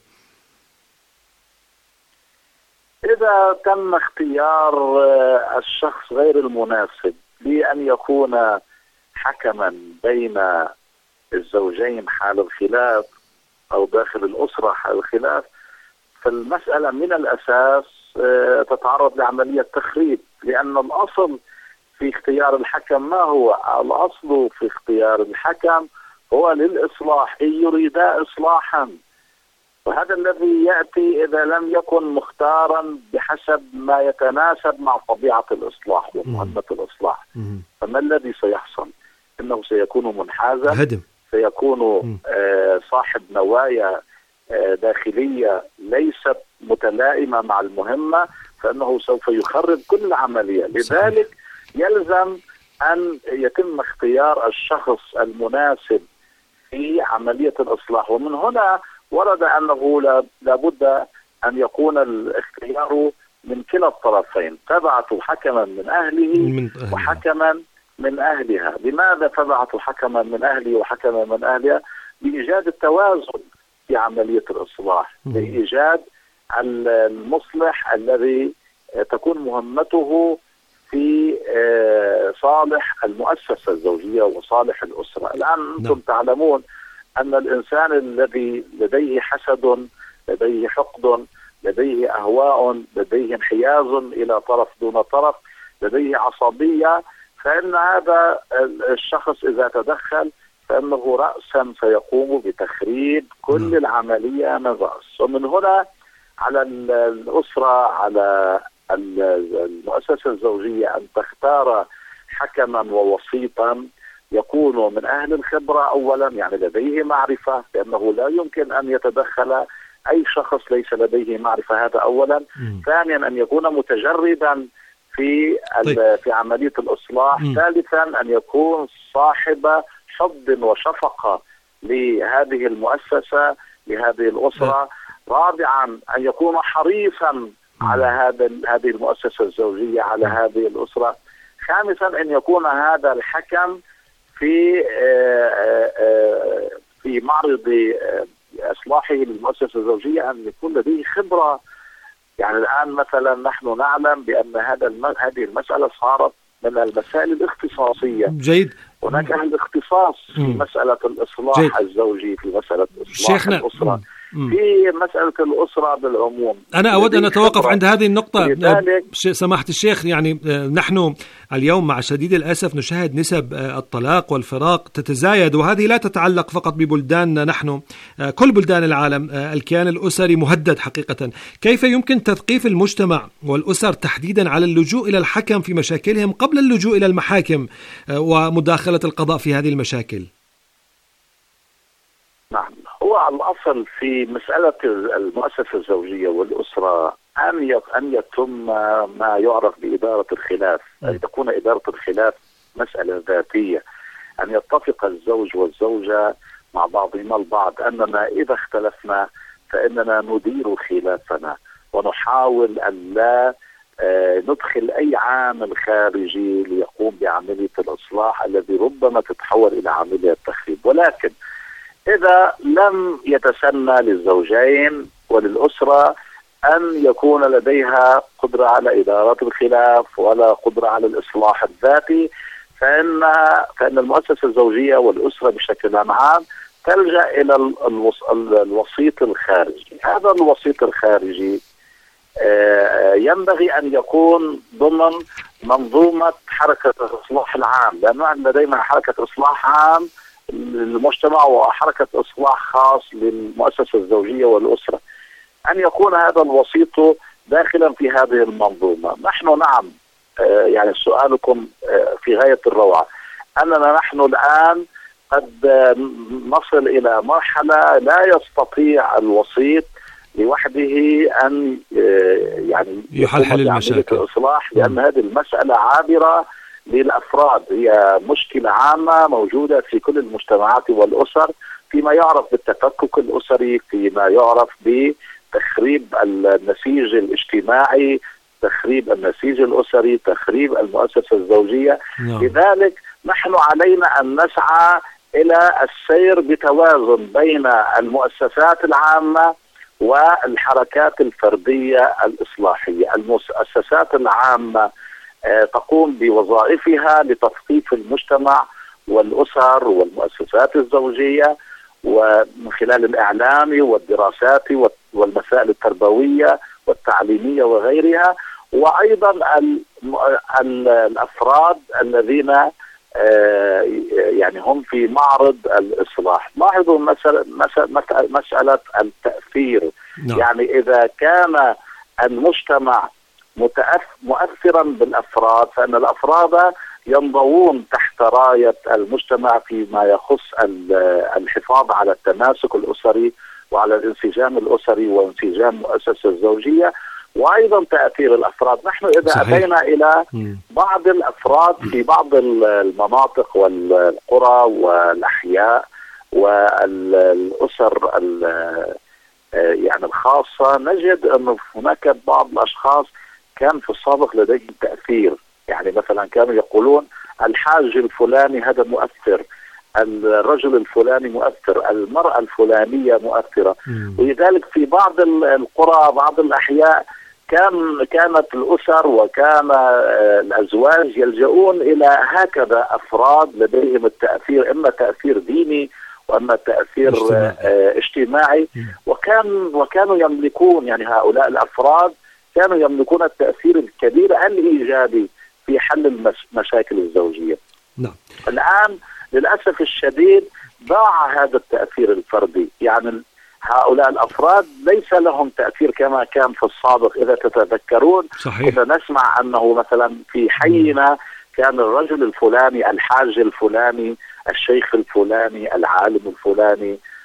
إذا تم اختيار الشخص غير المناسب لأن يكون حكما بين الزوجين حال الخلاف أو داخل الأسرة حال الخلاف، فالمسألة من الأساس تتعرض لعملية تخريب، لأن الأصل في اختيار الحكم ما هو؟ الأصل في اختيار الحكم هو للإصلاح، إن يريدا إصلاحا، وهذا الذي يأتي إذا لم يكن مختارا بحسب ما يتناسب مع طبيعة الإصلاح ومهمة الإصلاح. فما الذي سيحصل؟ إنه سيكون منحازا، سيكون صاحب نوايا داخلية ليست متلائمة مع المهمة، فإنه سوف يخرب كل عملية. لذلك يلزم أن يتم اختيار الشخص المناسب في عملية الإصلاح. ومن هنا ورد أنه لابد أن يكون الاختيار من كلا الطرفين، تبعث حكما من أهله وحكما من أهلها. لماذا تبعث حكما من أهله وحكما من أهلها؟ لإيجاد التوازن في عملية الإصلاح، لإيجاد المصلح الذي تكون مهمته في صالح المؤسسة الزوجية وصالح الأسرة. الآن أنتم تعلمون أن الإنسان الذي لديه حسد، لديه حقد، لديه أهواء، لديه انحياز إلى طرف دون طرف، لديه عصبية، فإن هذا الشخص إذا تدخل فإنه رأسا سيقوم بتخريب كل العملية من رأس. ومن هنا على الأسرة، على المؤسسة الزوجية أن تختار حكما ووسيطا يكون من أهل الخبرة أولا، يعني لديه معرفة، لأنه لا يمكن أن يتدخل أي شخص ليس لديه معرفة، هذا أولا. ثانيا أن يكون متجردا في في عملية الإصلاح. ثالثا أن يكون صاحب حب وشفقة لهذه المؤسسة، لهذه الأسرة. رابعا أن يكون حريصا على هذه المؤسسة الزوجية، على هذه الأسرة. خامسا أن يكون هذا الحكم في معرض إصلاحه للمؤسسة الزوجية أن يكون لديه خبرة. يعني الآن مثلا نحن نعلم بأن هذه المسألة صارت من المسائل الاختصاصية. جيد. هناك الاختصاص في مسألة الإصلاح جيد. الزوجي، في مسألة إصلاح الأسرة، في مسألة الأسرة بالعموم. أنا أود أن أتوقف عند هذه النقطة سماحة الشيخ. يعني نحن اليوم مع شديد الأسف نشاهد نسب الطلاق والفراق تتزايد، وهذه لا تتعلق فقط ببلداننا نحن، كل بلدان العالم الكيان الأسري مهدد حقيقة. كيف يمكن تثقيف المجتمع والأسر تحديدا على اللجوء إلى الحكم في مشاكلهم قبل اللجوء إلى المحاكم ومداخلة القضاء في هذه المشاكل؟ نعم، هو الأصل في مسألة المؤسسة الزوجية والأسرة أن يتم ما يعرف بإدارة الخلاف، أن تكون إدارة الخلاف مسألة ذاتية، أن يتفق الزوج والزوجة مع بعضهما البعض أننا إذا اختلفنا فإننا ندير خلافنا ونحاول أن لا ندخل أي عامل خارجي ليقوم بعملية الإصلاح الذي ربما تتحول إلى عملية تخريب. ولكن إذا لم يتسنى للزوجين وللأسرة أن يكون لديها قدرة على إدارة الخلاف ولا قدرة على الإصلاح الذاتي، فإن المؤسسة الزوجية والأسرة بشكل عام تلجأ إلى الوسيط الخارجي. هذا الوسيط الخارجي ينبغي أن يكون ضمن منظومة حركة الإصلاح العام، لأنه لدينا حركة إصلاح عام للمجتمع وحركة إصلاح خاص للمؤسسة الزوجية والأسرة. أن يكون هذا الوسيط داخلا في هذه المنظومة. نحن نعم، يعني سؤالكم في غاية الروعة، أننا نحن الآن قد نصل إلى مرحلة لا يستطيع الوسيط لوحده أن يعني يحلل المشاكل الإصلاح، لأن هذه المسألة عابرة للأفراد، هي مشكلة عامة موجودة في كل المجتمعات والأسر، فيما يعرف بالتفكك الأسري، فيما يعرف بتخريب النسيج الاجتماعي، تخريب النسيج الأسري، تخريب المؤسسة الزوجية. لذلك نحن علينا أن نسعى إلى السير بتوازن بين المؤسسات العامة والحركات الفردية الإصلاحية. المؤسسات العامة تقوم بوظائفها لتثقيف المجتمع والأسر والمؤسسات الزوجية، ومن خلال الإعلام والدراسات والمسائل التربوية والتعليمية وغيرها، وأيضا الأفراد الذين يعني هم في معرض الإصلاح. لاحظوا مسألة التأثير. يعني إذا كان المجتمع مؤثرا بالأفراد، فإن الأفراد ينضوون تحت راية المجتمع فيما يخص الحفاظ على التماسك الأسري وعلى الانسجام الأسري وانسجام المؤسسة الزوجية، وأيضا تأثير الأفراد. نحن إذا أتينا إلى بعض الأفراد في بعض المناطق والقرى والأحياء والأسر يعني الخاصة، نجد أن هناك بعض الأشخاص كان في السابق لديهم تأثير. يعني مثلا كانوا يقولون الحاج الفلاني هذا مؤثر، الرجل الفلاني مؤثر، المرأة الفلانية مؤثرة. ولذلك في بعض القرى بعض الأحياء كانت الأسر وكان الأزواج يلجؤون إلى هكذا أفراد لديهم التأثير، إما تأثير ديني وأما تأثير اجتماعي. وكانوا يملكون، يعني هؤلاء الأفراد كانوا يملكون التأثير الكبير الإيجابي في حل المشاكل الزوجية. الآن للأسف الشديد ضاع هذا التأثير الفردي. يعني هؤلاء الأفراد ليس لهم تأثير كما كان في السابق. إذا تتذكرون كنا نسمع أنه مثلا في حينا كان الرجل الفلاني، الحاج الفلاني، الشيخ الفلاني، العالم الفلاني،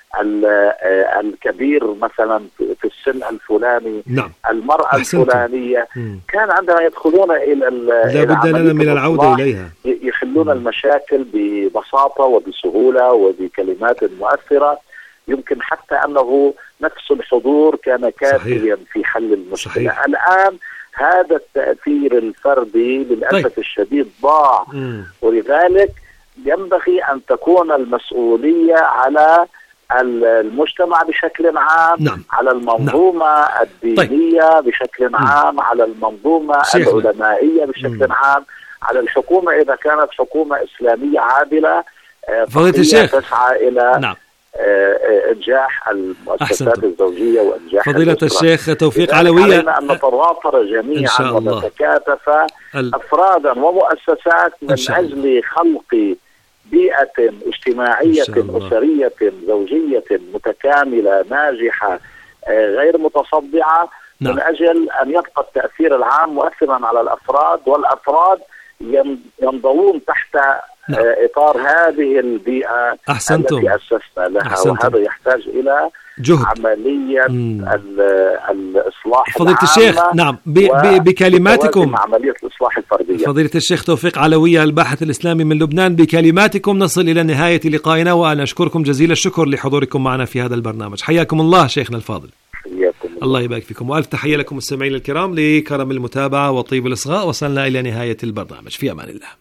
الكبير مثلا في السن الفلاني، نعم. المرأة الفلانية، كان عندما يدخلون إلى لا بد لنا من العودة إليها، يحلون المشاكل ببساطة وبسهولة وبكلمات مؤثرة. يمكن حتى أنه نفس الحضور كان كافيا في حل المشكلة. صحيح. الآن هذا التأثير الفردي للأسف الشديد ضاع، ولذلك ينبغي أن تكون المسؤولية على المجتمع بشكل عام، نعم. على المنظومة الدينية بشكل عام، على المنظومة العلمائية بشكل عام، على الحكومة إذا كانت حكومة إسلامية عادلة فضيلة الشيخ تسعى إلى نعم. إنجاح المؤسسات الزوجية وإنجاح فضيلة الشيخ توفيق علوية. علينا أن نتضافر جميعا ونتكاتف أفرادا ومؤسسات من أجل خلق بيئة اجتماعية أسرية زوجية متكاملة ناجحة غير متصدعة، نعم. من أجل أن يبقى التأثير العام مؤثرا على الأفراد، والأفراد ينضوون تحت إطار هذه البيئة التي أسسنا لها. وهذا يحتاج إلى جهد عملية الإصلاح فضيلة الشيخ. نعم. بكلماتكم عملية الإصلاح الفردية. فضيلة الشيخ توفيق علوية الباحث الإسلامي من لبنان، بكلماتكم نصل إلى نهاية لقائنا، وأنا أشكركم جزيل الشكر لحضوركم معنا في هذا البرنامج. حياكم الله شيخنا الفاضل. الله يبارك فيكم، وألف تحية لكم مستمعين الكرام لكرم المتابعة وطيب الإصغاء. وصلنا إلى نهاية البرنامج، في أمان الله.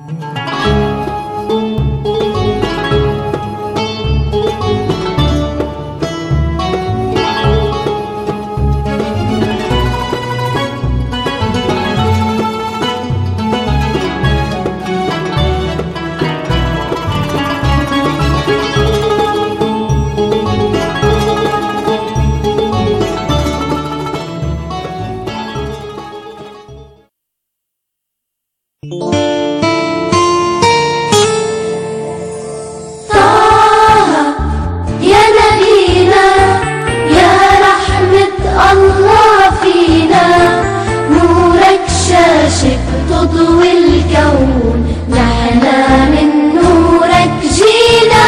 تضوي الكون، نحنا من نورك جينا.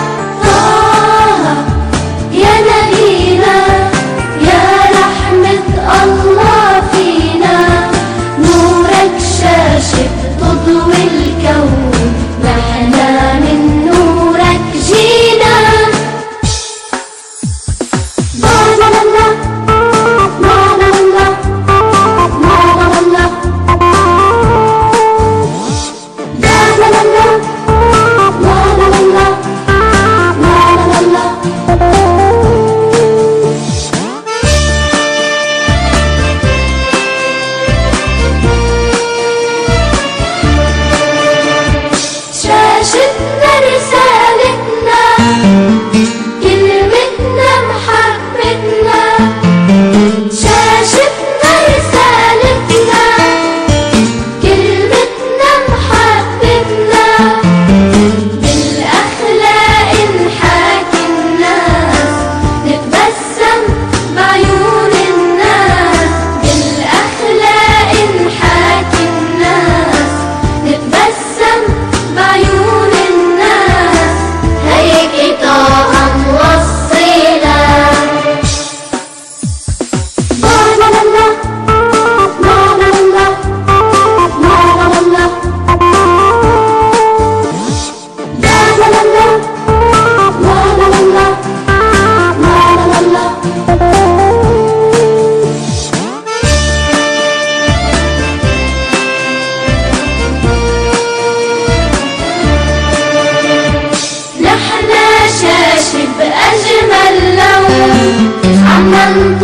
طه يا نبينا، يا رحمة الله فينا، نورك شاشف تضوي الكون، نحنا من نورك جينا. بأجمل لون عم